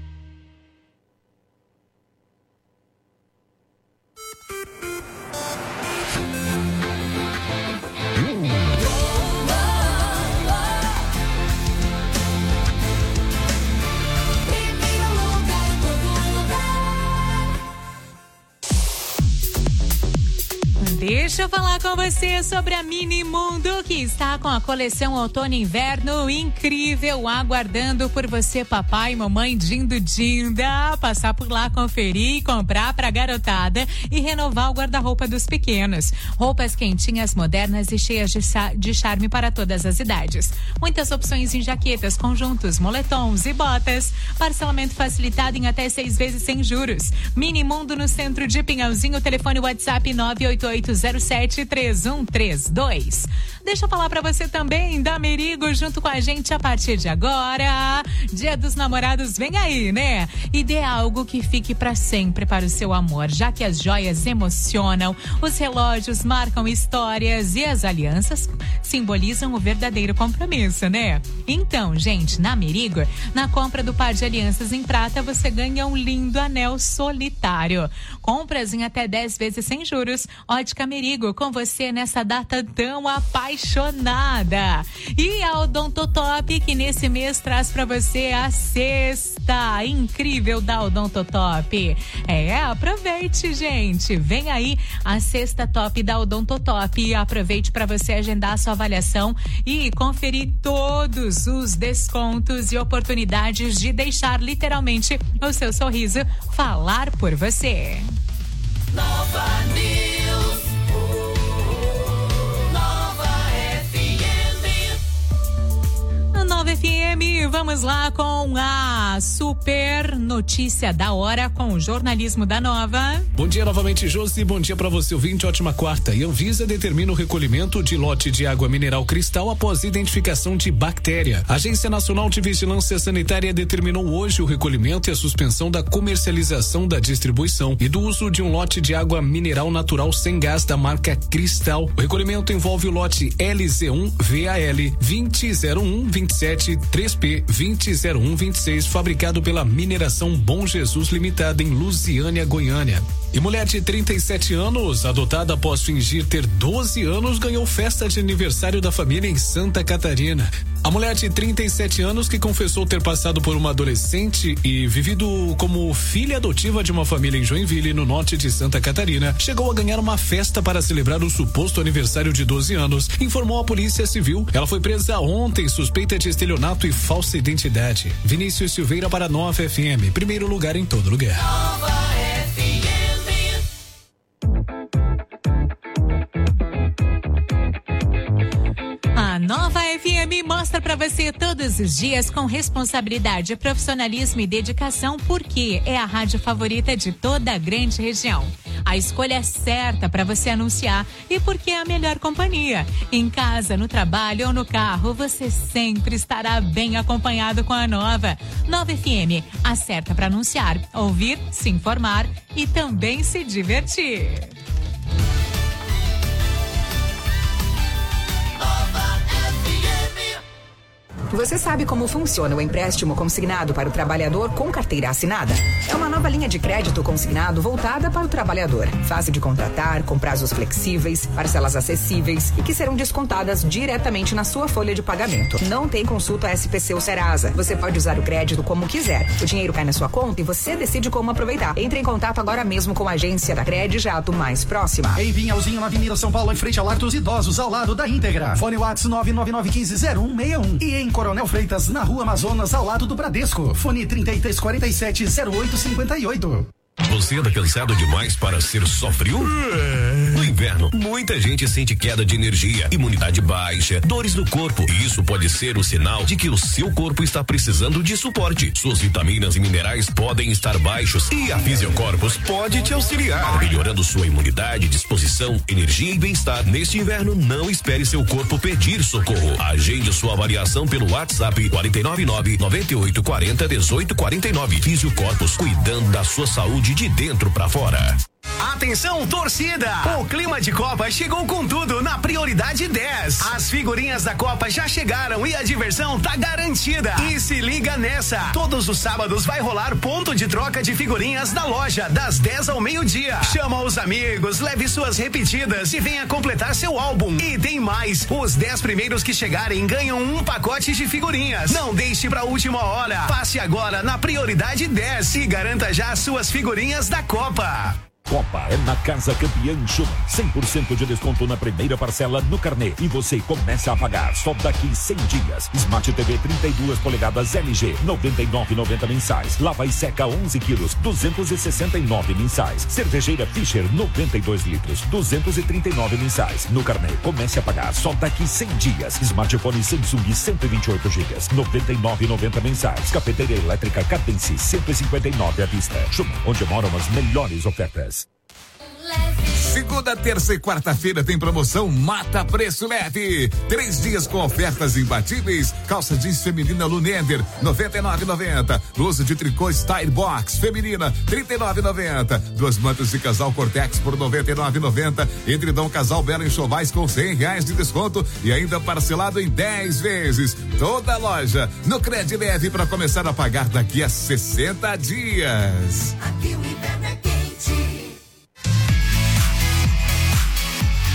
Deixa eu falar com você sobre a Mini Mundo, que está com a coleção Outono e Inverno incrível, aguardando por você, papai, mamãe, dindo, dinda. Passar por lá, conferir, comprar pra garotada e renovar o guarda-roupa dos pequenos. Roupas quentinhas, modernas e cheias de, de charme para todas as idades. Muitas opções em jaquetas, conjuntos, moletons e botas. Parcelamento facilitado em até seis vezes sem juros. Mini Mundo no centro de Pinhalzinho, telefone WhatsApp nove oito oito zero sete três um três dois. Deixa eu falar pra você também da Merigo junto com a gente a partir de agora. Dia dos Namorados vem aí, né? E dê algo que fique pra sempre para o seu amor, já que as joias emocionam, os relógios marcam histórias e as alianças simbolizam o verdadeiro compromisso, né? Então, gente, na Merigo, na compra do par de alianças em prata, você ganha um lindo anel solitário. Compras em até dez vezes sem juros. Ótica Merigo, comigo, com você nessa data tão apaixonada. E a Odontotop, que nesse mês traz pra você a sexta incrível da Odontotop. É, aproveite, gente. Vem aí a sexta top da Odontotop. Aproveite para você agendar a sua avaliação e conferir todos os descontos e oportunidades de deixar literalmente o seu sorriso falar por você. Nova News. Nova F M. Nova F M, vamos lá com a super notícia da hora com o jornalismo da Nova. Bom dia novamente, Josi. Bom dia para você, ouvinte. Ótima quarta. E Anvisa determina o recolhimento de lote de água mineral Cristal após identificação de bactéria. A Agência Nacional de Vigilância Sanitária determinou hoje o recolhimento e a suspensão da comercialização, da distribuição e do uso de um lote de água mineral natural sem gás da marca Cristal. O recolhimento envolve o lote L Z um V A L vinte zero um vinte e sete três P vinte zero um vinte e seis, fabricado pela Mineração Bom Jesus Limitada em Lusiânia, Goiânia. E mulher de trinta e sete anos, adotada após fingir ter doze anos, ganhou festa de aniversário da família em Santa Catarina. A mulher de trinta e sete anos, que confessou ter passado por uma adolescente e vivido como filha adotiva de uma família em Joinville, no norte de Santa Catarina, chegou a ganhar uma festa para celebrar o suposto aniversário de doze anos, informou a Polícia Civil. Ela foi presa ontem, suspeita de estelionato e falsa identidade. Vinícius Silveira para Nova F M, primeiro lugar em todo lugar. Nova F M. A Nova F M mostra pra você todos os dias com responsabilidade, profissionalismo e dedicação, porque é a rádio favorita de toda a grande região. A escolha certa para você anunciar e porque é a melhor companhia. Em casa, no trabalho ou no carro, você sempre estará bem acompanhado com a Nova. Nova F M, a certa para anunciar, ouvir, se informar e também se divertir. Você sabe como funciona o empréstimo consignado para o trabalhador com carteira assinada? É uma nova linha de crédito consignado voltada para o trabalhador. Fácil de contratar, com prazos flexíveis, parcelas acessíveis e que serão descontadas diretamente na sua folha de pagamento. Não tem consulta S P C ou Serasa. Você pode usar o crédito como quiser. O dinheiro cai na sua conta e você decide como aproveitar. Entre em contato agora mesmo com a agência da Credijato mais próxima. Em Pinhalzinho, na Avenida São Paulo, em frente ao Lar dos Idosos, ao lado da Íntegra. Fone WhatsApp nove nove nove um cinco zero um seis um. E em Coronel Freitas, na Rua Amazonas, ao lado do Bradesco. Fone trinta e três quarenta e sete zero oito cinquenta e oito. Você anda cansado demais para ser só frio? No inverno, muita gente sente queda de energia, imunidade baixa, dores no corpo. E isso pode ser o sinal de que o seu corpo está precisando de suporte. Suas vitaminas e minerais podem estar baixos e a Fisiocorpus pode te auxiliar, melhorando sua imunidade, disposição, energia e bem-estar. Neste inverno, não espere seu corpo pedir socorro. Agende sua avaliação pelo WhatsApp quatro nove nove, nove oito quatro zero, um oito quatro nove. Fisiocorpus, cuidando da sua saúde de dentro pra fora. Atenção, torcida! O clima de Copa chegou com tudo na Prioridade dez. As figurinhas da Copa já chegaram e a diversão tá garantida. E se liga nessa: todos os sábados vai rolar ponto de troca de figurinhas da loja, das dez ao meio-dia. Chama os amigos, leve suas repetidas e venha completar seu álbum. E tem mais: os dez primeiros que chegarem ganham um pacote de figurinhas. Não deixe pra última hora. Passe agora na Prioridade dez e garanta já suas figurinhas da Copa. Copa é na Casa Campeã Schumann. cem por cento de desconto na primeira parcela no carnê. E você começa a pagar só daqui cem dias. Smart T V trinta e duas polegadas L G, noventa e nove reais e noventa centavos mensais. Lava e seca onze quilos, duzentos e sessenta e nove mensais. Cervejeira Fischer, noventa e dois litros, duzentos e trinta e nove mensais. No carnê, comece a pagar só daqui cem dias. Smartphone Samsung cento e vinte e oito gigas, noventa e nove reais e noventa centavos mensais. Cafeteira elétrica Cadence, cento e cinquenta e nove à vista. Schumann, onde moram as melhores ofertas. Segunda, terça e quarta-feira tem promoção Mata Preço Leve. Três dias com ofertas imbatíveis. Calça jeans feminina Lunender, noventa e nove reais e noventa centavos. Blusa de tricô Style Box feminina, trinta e nove reais e noventa centavos. Duas mantas de casal Cortex por noventa e nove reais e noventa centavos. Edredom casal Belo Enxovais com cem reais de desconto e ainda parcelado em dez vezes. Toda a loja no Cred Leve para começar a pagar daqui a sessenta dias. Aqui o inverno é quente.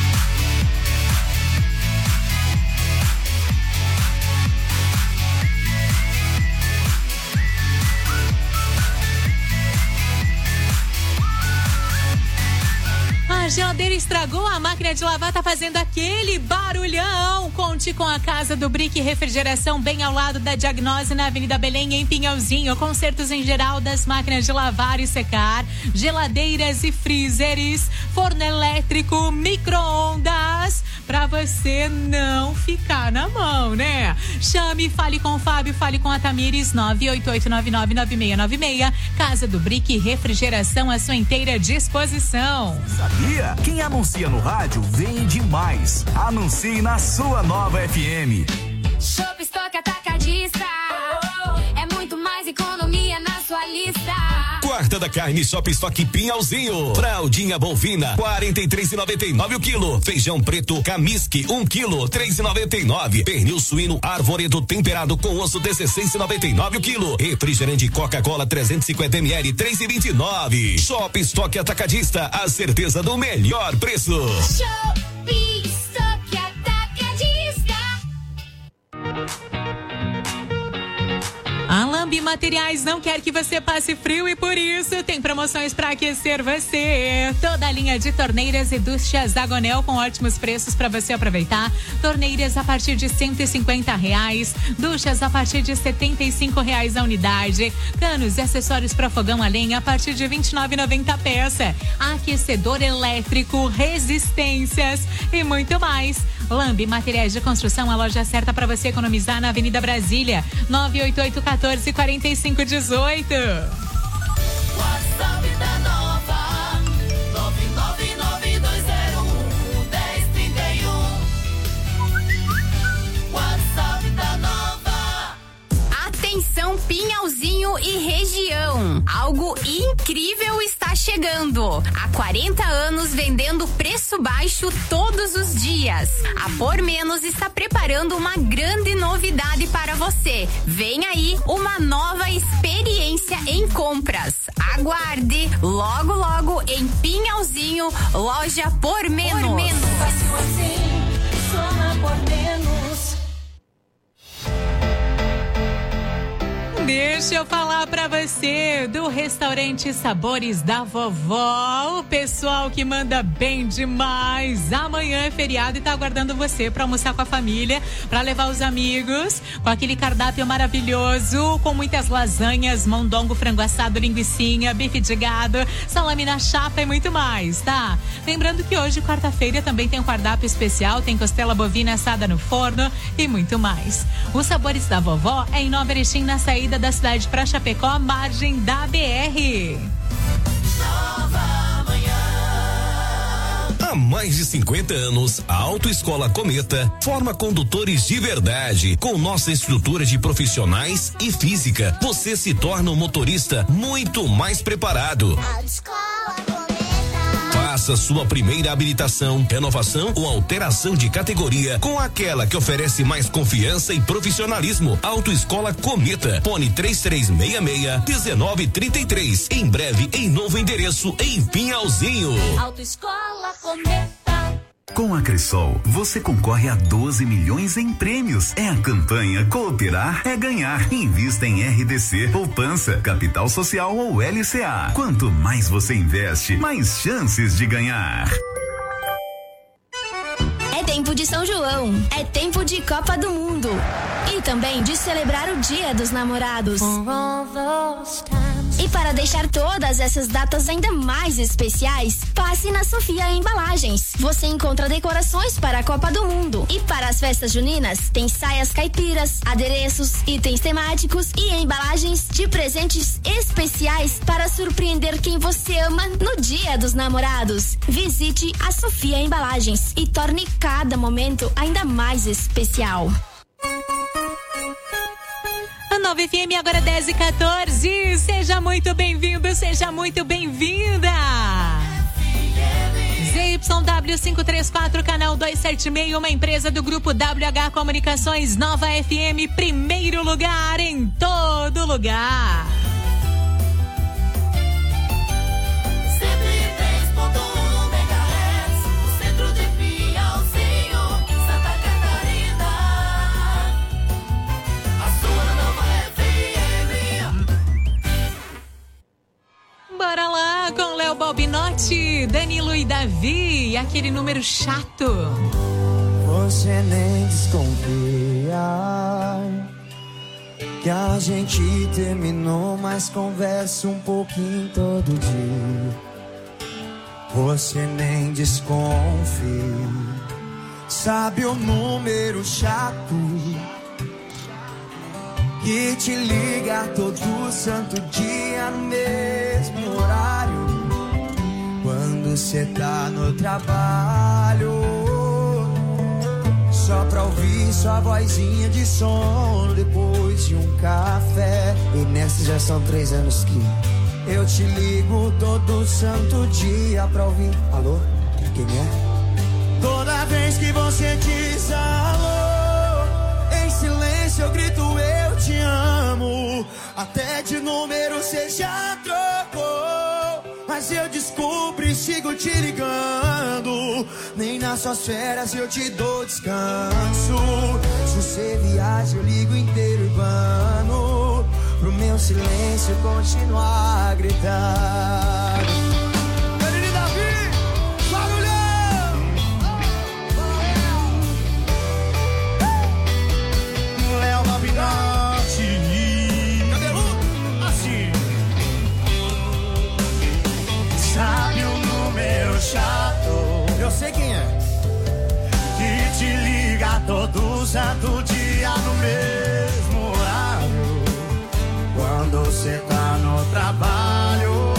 geladeira estragou, a máquina de lavar tá fazendo aquele barulhão. Conte com a Casa do Brick Refrigeração, bem ao lado da Diagnose, na Avenida Belém, em Pinhalzinho. Consertos em geral das máquinas de lavar e secar, geladeiras e freezers, forno elétrico, micro-ondas, pra você não ficar na mão, né? Chame, fale com o Fábio, fale com a Tamires, nove oito oito nove nove nove seis nove seis. Casa do Brick Refrigeração à sua inteira disposição. Sabia? Quem anuncia no rádio vende mais. Anuncie na sua nova F M. Shop Stock Atacadista. É muito mais economia na sua lista. Quarta da carne Shop Stock Pinhalzinho. Fraldinha bovina, quarenta e três reais e noventa e nove o quilo. Feijão preto Camisque, um quilo, três reais e noventa e nove. Pernil suíno Arvoredo temperado com osso, dezesseis reais e noventa e nove o quilo. Refrigerante Coca-Cola trezentos e cinquenta mililitros, três reais e vinte e nove. Shop Stock Atacadista, a certeza do melhor preço. Shop Stock Atacadista. A Lambi Materiais não quer que você passe frio e por isso tem promoções para aquecer você. Toda a linha de torneiras e duchas Agonel com ótimos preços para você aproveitar. Torneiras a partir de cento e cinquenta reais, duchas a partir de setenta e cinco reais a unidade, canos e acessórios para fogão a lenha a partir de vinte e nove reais e noventa peça, aquecedor elétrico, resistências e muito mais. Lambi Materiais de Construção, a loja certa para você economizar na Avenida Brasília, nove oito oito um quatro, quatro cinco um oito. WhatsApp da Nova, nove nove nove dois zero um, um zero três um. WhatsApp da Nova. Atenção Pinhalzinho e região, algo incrível está chegando. Há quarenta anos vendendo preço baixo todos os dias. A Por Menos está preparando uma grande novidade para você. Vem aí uma nova experiência em compras. Aguarde, logo logo em Pinhalzinho, loja Por Menos. Por Menos. Fácil assim, só na Por Menos. Deixa eu falar pra você do restaurante Sabores da Vovó, o pessoal que manda bem demais. Amanhã é feriado e tá aguardando você pra almoçar com a família, pra levar os amigos, com aquele cardápio maravilhoso, com muitas lasanhas, mondongo, frango assado, linguicinha, bife de gado, salame na chapa e muito mais, tá? Lembrando que hoje, quarta-feira, também tem um cardápio especial, tem costela bovina assada no forno e muito mais. Os Sabores da Vovó é em Nova Erechim, na saída da cidade para Chapecó, margem da B R. Nova Manhã. Há mais de cinquenta anos, a Autoescola Cometa forma condutores de verdade. Com nossa estrutura de profissionais e física, você se torna um motorista muito mais preparado. Autoescola Cometa. Faça sua primeira habilitação, renovação ou alteração de categoria com aquela que oferece mais confiança e profissionalismo. Autoescola Cometa, Fone três três seis seis, um nove três três. Em breve, em novo endereço, em Pinhalzinho. Autoescola Cometa. Com a Cressol, você concorre a doze milhões em prêmios. É a campanha Cooperar é Ganhar. Invista em R D C, poupança, capital social ou L C A. Quanto mais você investe, mais chances de ganhar. É tempo de São João, é tempo de Copa do Mundo e também de celebrar o Dia dos Namorados. E para deixar todas essas datas ainda mais especiais, passe na Sofia Embalagens. Você encontra decorações para a Copa do Mundo e para as festas juninas tem saias caipiras, adereços, itens temáticos e embalagens de presentes especiais para surpreender quem você ama no Dia dos Namorados. Visite a Sofia Embalagens e torne cada momento ainda mais especial. A Nova F M agora dez e quatorze. Seja muito bem-vindo, seja muito bem-vinda. Z Y W quinhentos e trinta e quatro, canal duzentos e setenta e seis, uma empresa do grupo W H Comunicações. Nova F M, primeiro lugar em todo lugar. bora lá com Léo Balbinotti, Danilo e Davi, e aquele número chato. Você nem desconfia que a gente terminou, mas conversa um pouquinho todo dia. Você nem desconfia, sabe o número chato que te liga todo santo dia no mesmo horário, quando cê tá no trabalho, só pra ouvir sua vozinha de sono depois de um café. E nessa já são três anos que eu te ligo todo santo dia pra ouvir. Alô? Quem é? Toda vez que você diz alô, em silêncio eu grito eu te amo. Até de número cê já trocou, mas eu descubro e sigo te ligando. Nem nas suas férias eu te dou descanso. Se você viaja eu ligo inteiro urbano, pro meu silêncio continuar a gritar. Danilo e Davi, barulhão! Léo Balbinotti, cadê o? Assim. Sabe o número chato? Eu sei quem é. Que te liga todo santo dia no mesmo horário, quando cê tá no trabalho,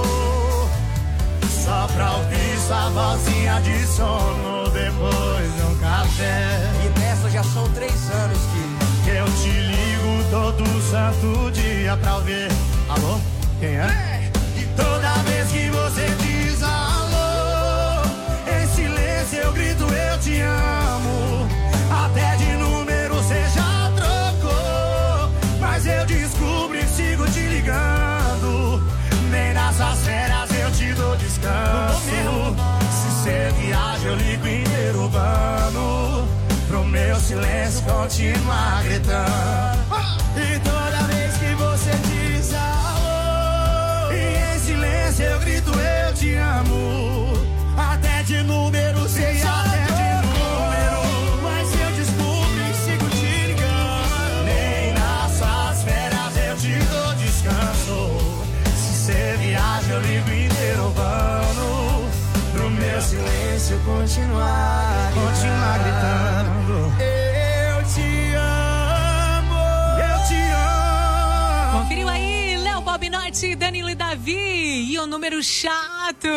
só pra ouvir sua vozinha de sono depois de um café. E nessa já são três anos que eu te ligo todo santo dia pra ouvir. Alô? Quem é? E toda vez que você diz alô, em silêncio eu grito eu te amo. Até de número cê já trocou, mas eu descubro e sigo te ligando. Nem nessas férias eu te dou descanso. Se cê viaja eu ligo inteiro urbano, pro meu silêncio continuar gritando. E toda vez que você diz alô, e em silêncio eu grito eu te amo. Até de número cê já trocou, mas eu descubro e sigo te ligando. Nem nas suas férias eu te dou descanso. Se cê viaja eu ligo inteiro urbano, pro meu silêncio continuar, continuar gritando. Eu te amo, eu te amo. Conferiu aí, Léo Balbinotti, Danilo e Davi, e o número chato.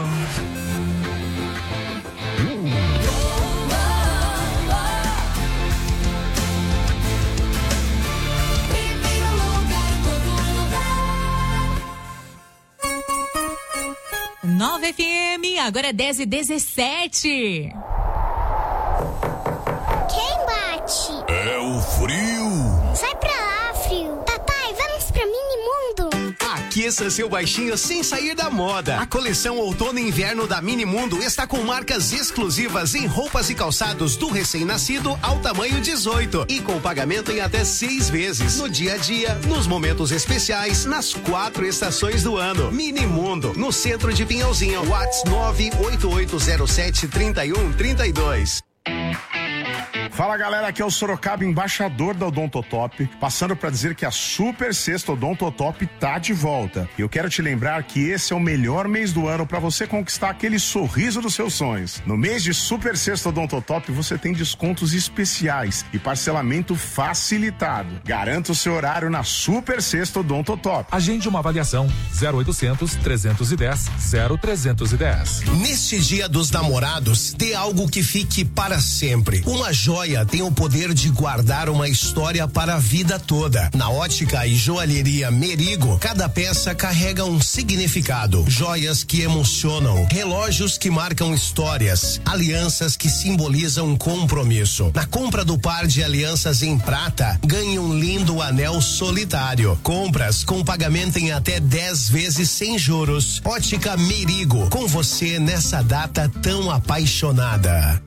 Nova F M, agora é dez e dezessete. Quem bate? É o frio. Sai pra lá, frio. Papai, vamos pra Minimundo. Aqueça seu baixinho sem sair da moda. A coleção Outono e Inverno da Minimundo está com marcas exclusivas em roupas e calçados do recém-nascido ao tamanho dezoito e com pagamento em até seis vezes. No dia a dia, nos momentos especiais, nas quatro estações do ano. Minimundo, no centro de Pinhalzinho. WhatsApp nove oito oito zero sete, três um três dois. Fala galera, aqui é o Sorocaba, embaixador da Odontotop, passando para dizer que a Super Sexta Odontotop tá de volta. Eu quero te lembrar que esse é o melhor mês do ano para você conquistar aquele sorriso dos seus sonhos. No mês de Super Sexta Odontotop você tem descontos especiais e parcelamento facilitado. Garanta o seu horário na Super Sexta Odontotop. Agende uma avaliação zero oitocentos, trezentos e dez, zero trezentos e dez. Neste Dia dos Namorados, dê algo que fique para sempre. Uma joia tem o poder de guardar uma história para a vida toda. Na Ótica e Joalheria Merigo, cada peça carrega um significado. Joias que emocionam, relógios que marcam histórias, alianças que simbolizam compromisso. Na compra do par de alianças em prata, ganhe um lindo anel solitário. Compras com pagamento em até dez vezes sem juros. Ótica Merigo, com você nessa data tão apaixonada.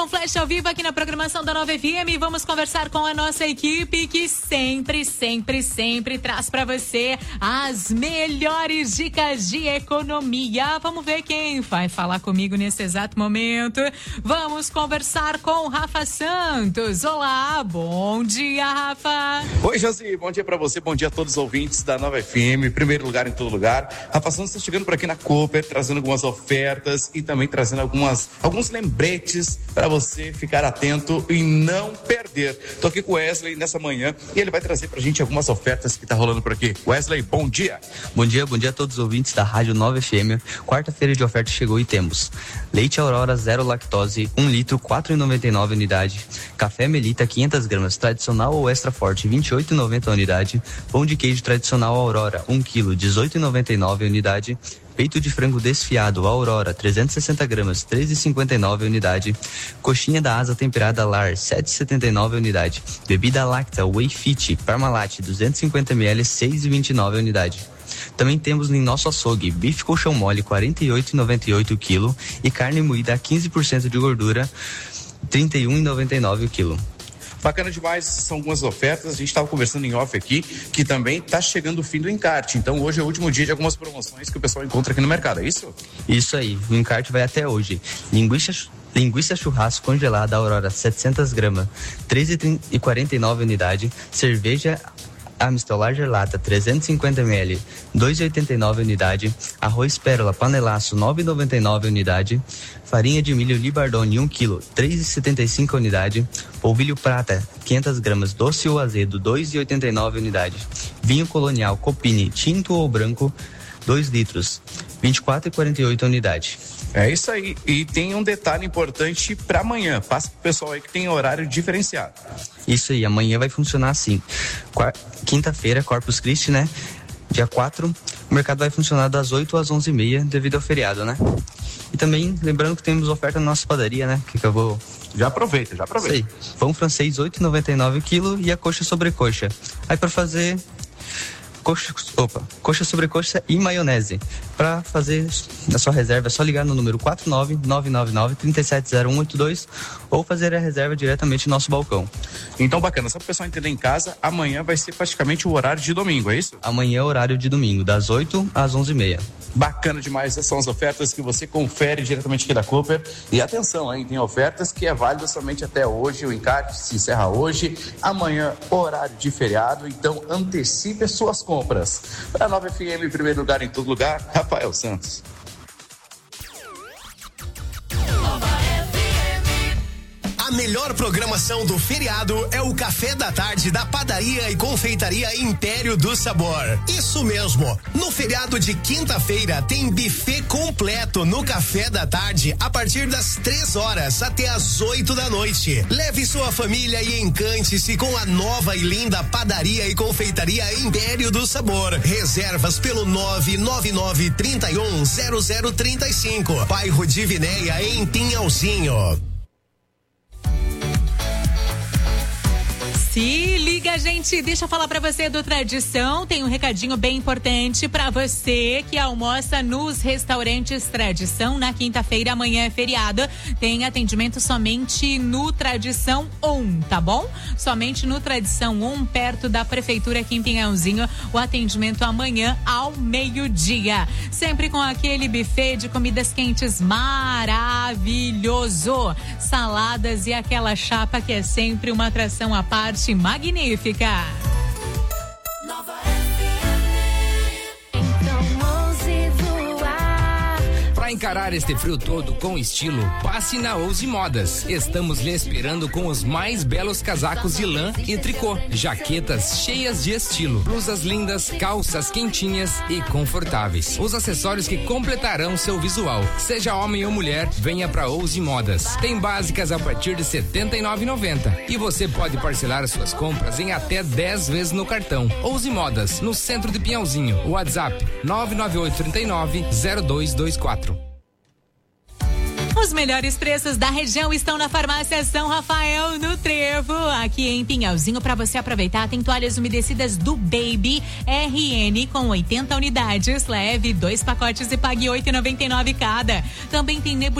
com Flash ao vivo aqui na programação da Nova F M. Vamos conversar com a nossa equipe que sempre, sempre, sempre traz para você as melhores dicas de economia. Vamos ver quem vai falar comigo nesse exato momento. Vamos conversar com Rafa Santos. Olá, bom dia, Rafa. Oi, Josi, bom dia para você, bom dia a todos os ouvintes da Nova F M, primeiro lugar em todo lugar. Rafa Santos está chegando por aqui na Cooper, trazendo algumas ofertas e também trazendo algumas, alguns lembretes para você ficar atento e não perder. Tô aqui com o Wesley nessa manhã e ele vai trazer pra gente algumas ofertas que tá rolando por aqui. Wesley, bom dia. Bom dia, bom dia a todos os ouvintes da Rádio Nova F M. Quarta-feira de oferta chegou e temos leite Aurora zero lactose, um litro, quatro reais e noventa e nove unidade. Café Melita, quinhentas gramas, tradicional ou extra forte, vinte e oito reais e noventa unidade. Pão de queijo tradicional Aurora, um quilo, dezoito reais e noventa e nove unidade. Peito de frango desfiado Aurora, trezentas e sessenta gramas, três reais e cinquenta e nove unidade. Coxinha da asa temperada Lar, sete reais e setenta e nove unidade. Bebida láctea Whey Fit Parmalat, duzentos e cinquenta mililitros, seis reais e vinte e nove unidade. Também temos em nosso açougue bife colchão mole, quarenta e oito reais e noventa e oito quilo, e carne moída a quinze por cento de gordura, trinta e um reais e noventa e nove o quilo. Bacana demais, são algumas ofertas. A gente estava conversando em off aqui, que também está chegando o fim do encarte. Então hoje é o último dia de algumas promoções que o pessoal encontra aqui no mercado, é isso? Isso aí, o encarte vai até hoje. Linguiça, linguiça churrasco congelada Aurora, setecentas gramas, três reais e quarenta e nove unidade. Cerveja Amstel Larger Lata, trezentos e cinquenta mililitros, dois reais e oitenta e nove unidade. Arroz Pérola Panelaço, nove reais e noventa e nove unidade. Farinha de milho Libardone, um quilo, três reais e setenta e cinco unidade. Polvilho Prata, quinhentas gramas, doce ou azedo, dois reais e oitenta e nove unidade. Vinho Colonial Copini, tinto ou branco, dois litros, vinte e quatro reais e quarenta e oito unidade. É isso aí. E tem um detalhe importante para amanhã. Passa pro pessoal aí que tem horário diferenciado. Isso aí, amanhã vai funcionar assim. Quarta, quinta-feira, Corpus Christi, né? Dia quatro, o mercado vai funcionar das oito às onze e meia devido ao feriado, né? E também, lembrando que temos oferta na nossa padaria, né? Que, que eu vou... Já aproveita, já aproveita. Sei. Pão francês, oito reais e noventa e nove o quilo, e a coxa sobrecoxa. Aí para fazer... Coxa, opa, coxa sobrecoxa e maionese. Para fazer a sua reserva é só ligar no número quatro nove nove nove nove, três sete zero um oito dois ou fazer a reserva diretamente no nosso balcão. Então bacana, só para o pessoal entender em casa, amanhã vai ser praticamente o horário de domingo, é isso? Amanhã é o horário de domingo, das oito às onze e meia. Bacana demais, essas são as ofertas que você confere diretamente aqui da Cooper. E atenção, hein, tem ofertas que é válida somente até hoje, o encarte se encerra hoje, amanhã horário de feriado, então antecipe as suas compras. Para a Nova F M, em primeiro lugar em todo lugar, Rafael Santos. A melhor programação do feriado é o café da tarde da Padaria e Confeitaria Império do Sabor. Isso mesmo. No feriado de quinta-feira tem buffet completo no café da tarde a partir das três horas até as oito da noite. Leve sua família e encante-se com a nova e linda Padaria e Confeitaria Império do Sabor. Reservas pelo nove nove nove, trinta e um, zero zero trinta e cinco. Bairro Divinéia, em Pinhalzinho. Se liga, gente, deixa eu falar pra você do Tradição. Tem um recadinho bem importante pra você que almoça nos restaurantes Tradição. Na quinta-feira, amanhã é feriado, tem atendimento somente no Tradição um, tá bom? Somente no Tradição um, perto da prefeitura aqui em Pinhãozinho, o atendimento amanhã ao meio-dia. Sempre com aquele buffet de comidas quentes maravilhoso. Saladas e aquela chapa que é sempre uma atração à parte magnífica. Nova F M. Então ouse voar. Para encarar este frio todo com estilo, passe na Ouse Modas. Estamos lhe esperando com os mais belos casacos de lã e tricô, jaquetas cheias de estilo, blusas lindas, calças quentinhas e confortáveis. Os acessórios que completarão seu visual. Seja homem ou mulher, venha para Ouse Modas. Tem básicas a partir de setenta e nove reais e noventa centavos e você pode parcelar suas compras em até dez vezes no cartão. Ouse Modas, no centro de Pinhalzinho. WhatsApp nove nove oito, três nove, zero dois dois quatro. Os melhores preços da região estão na Farmácia São Rafael, no Trevo, aqui em Pinhalzinho. Para você aproveitar, tem toalhas umedecidas do Baby R N com oitenta unidades. Leve dois pacotes e pague oito reais e noventa e nove cada. Também tem nebulização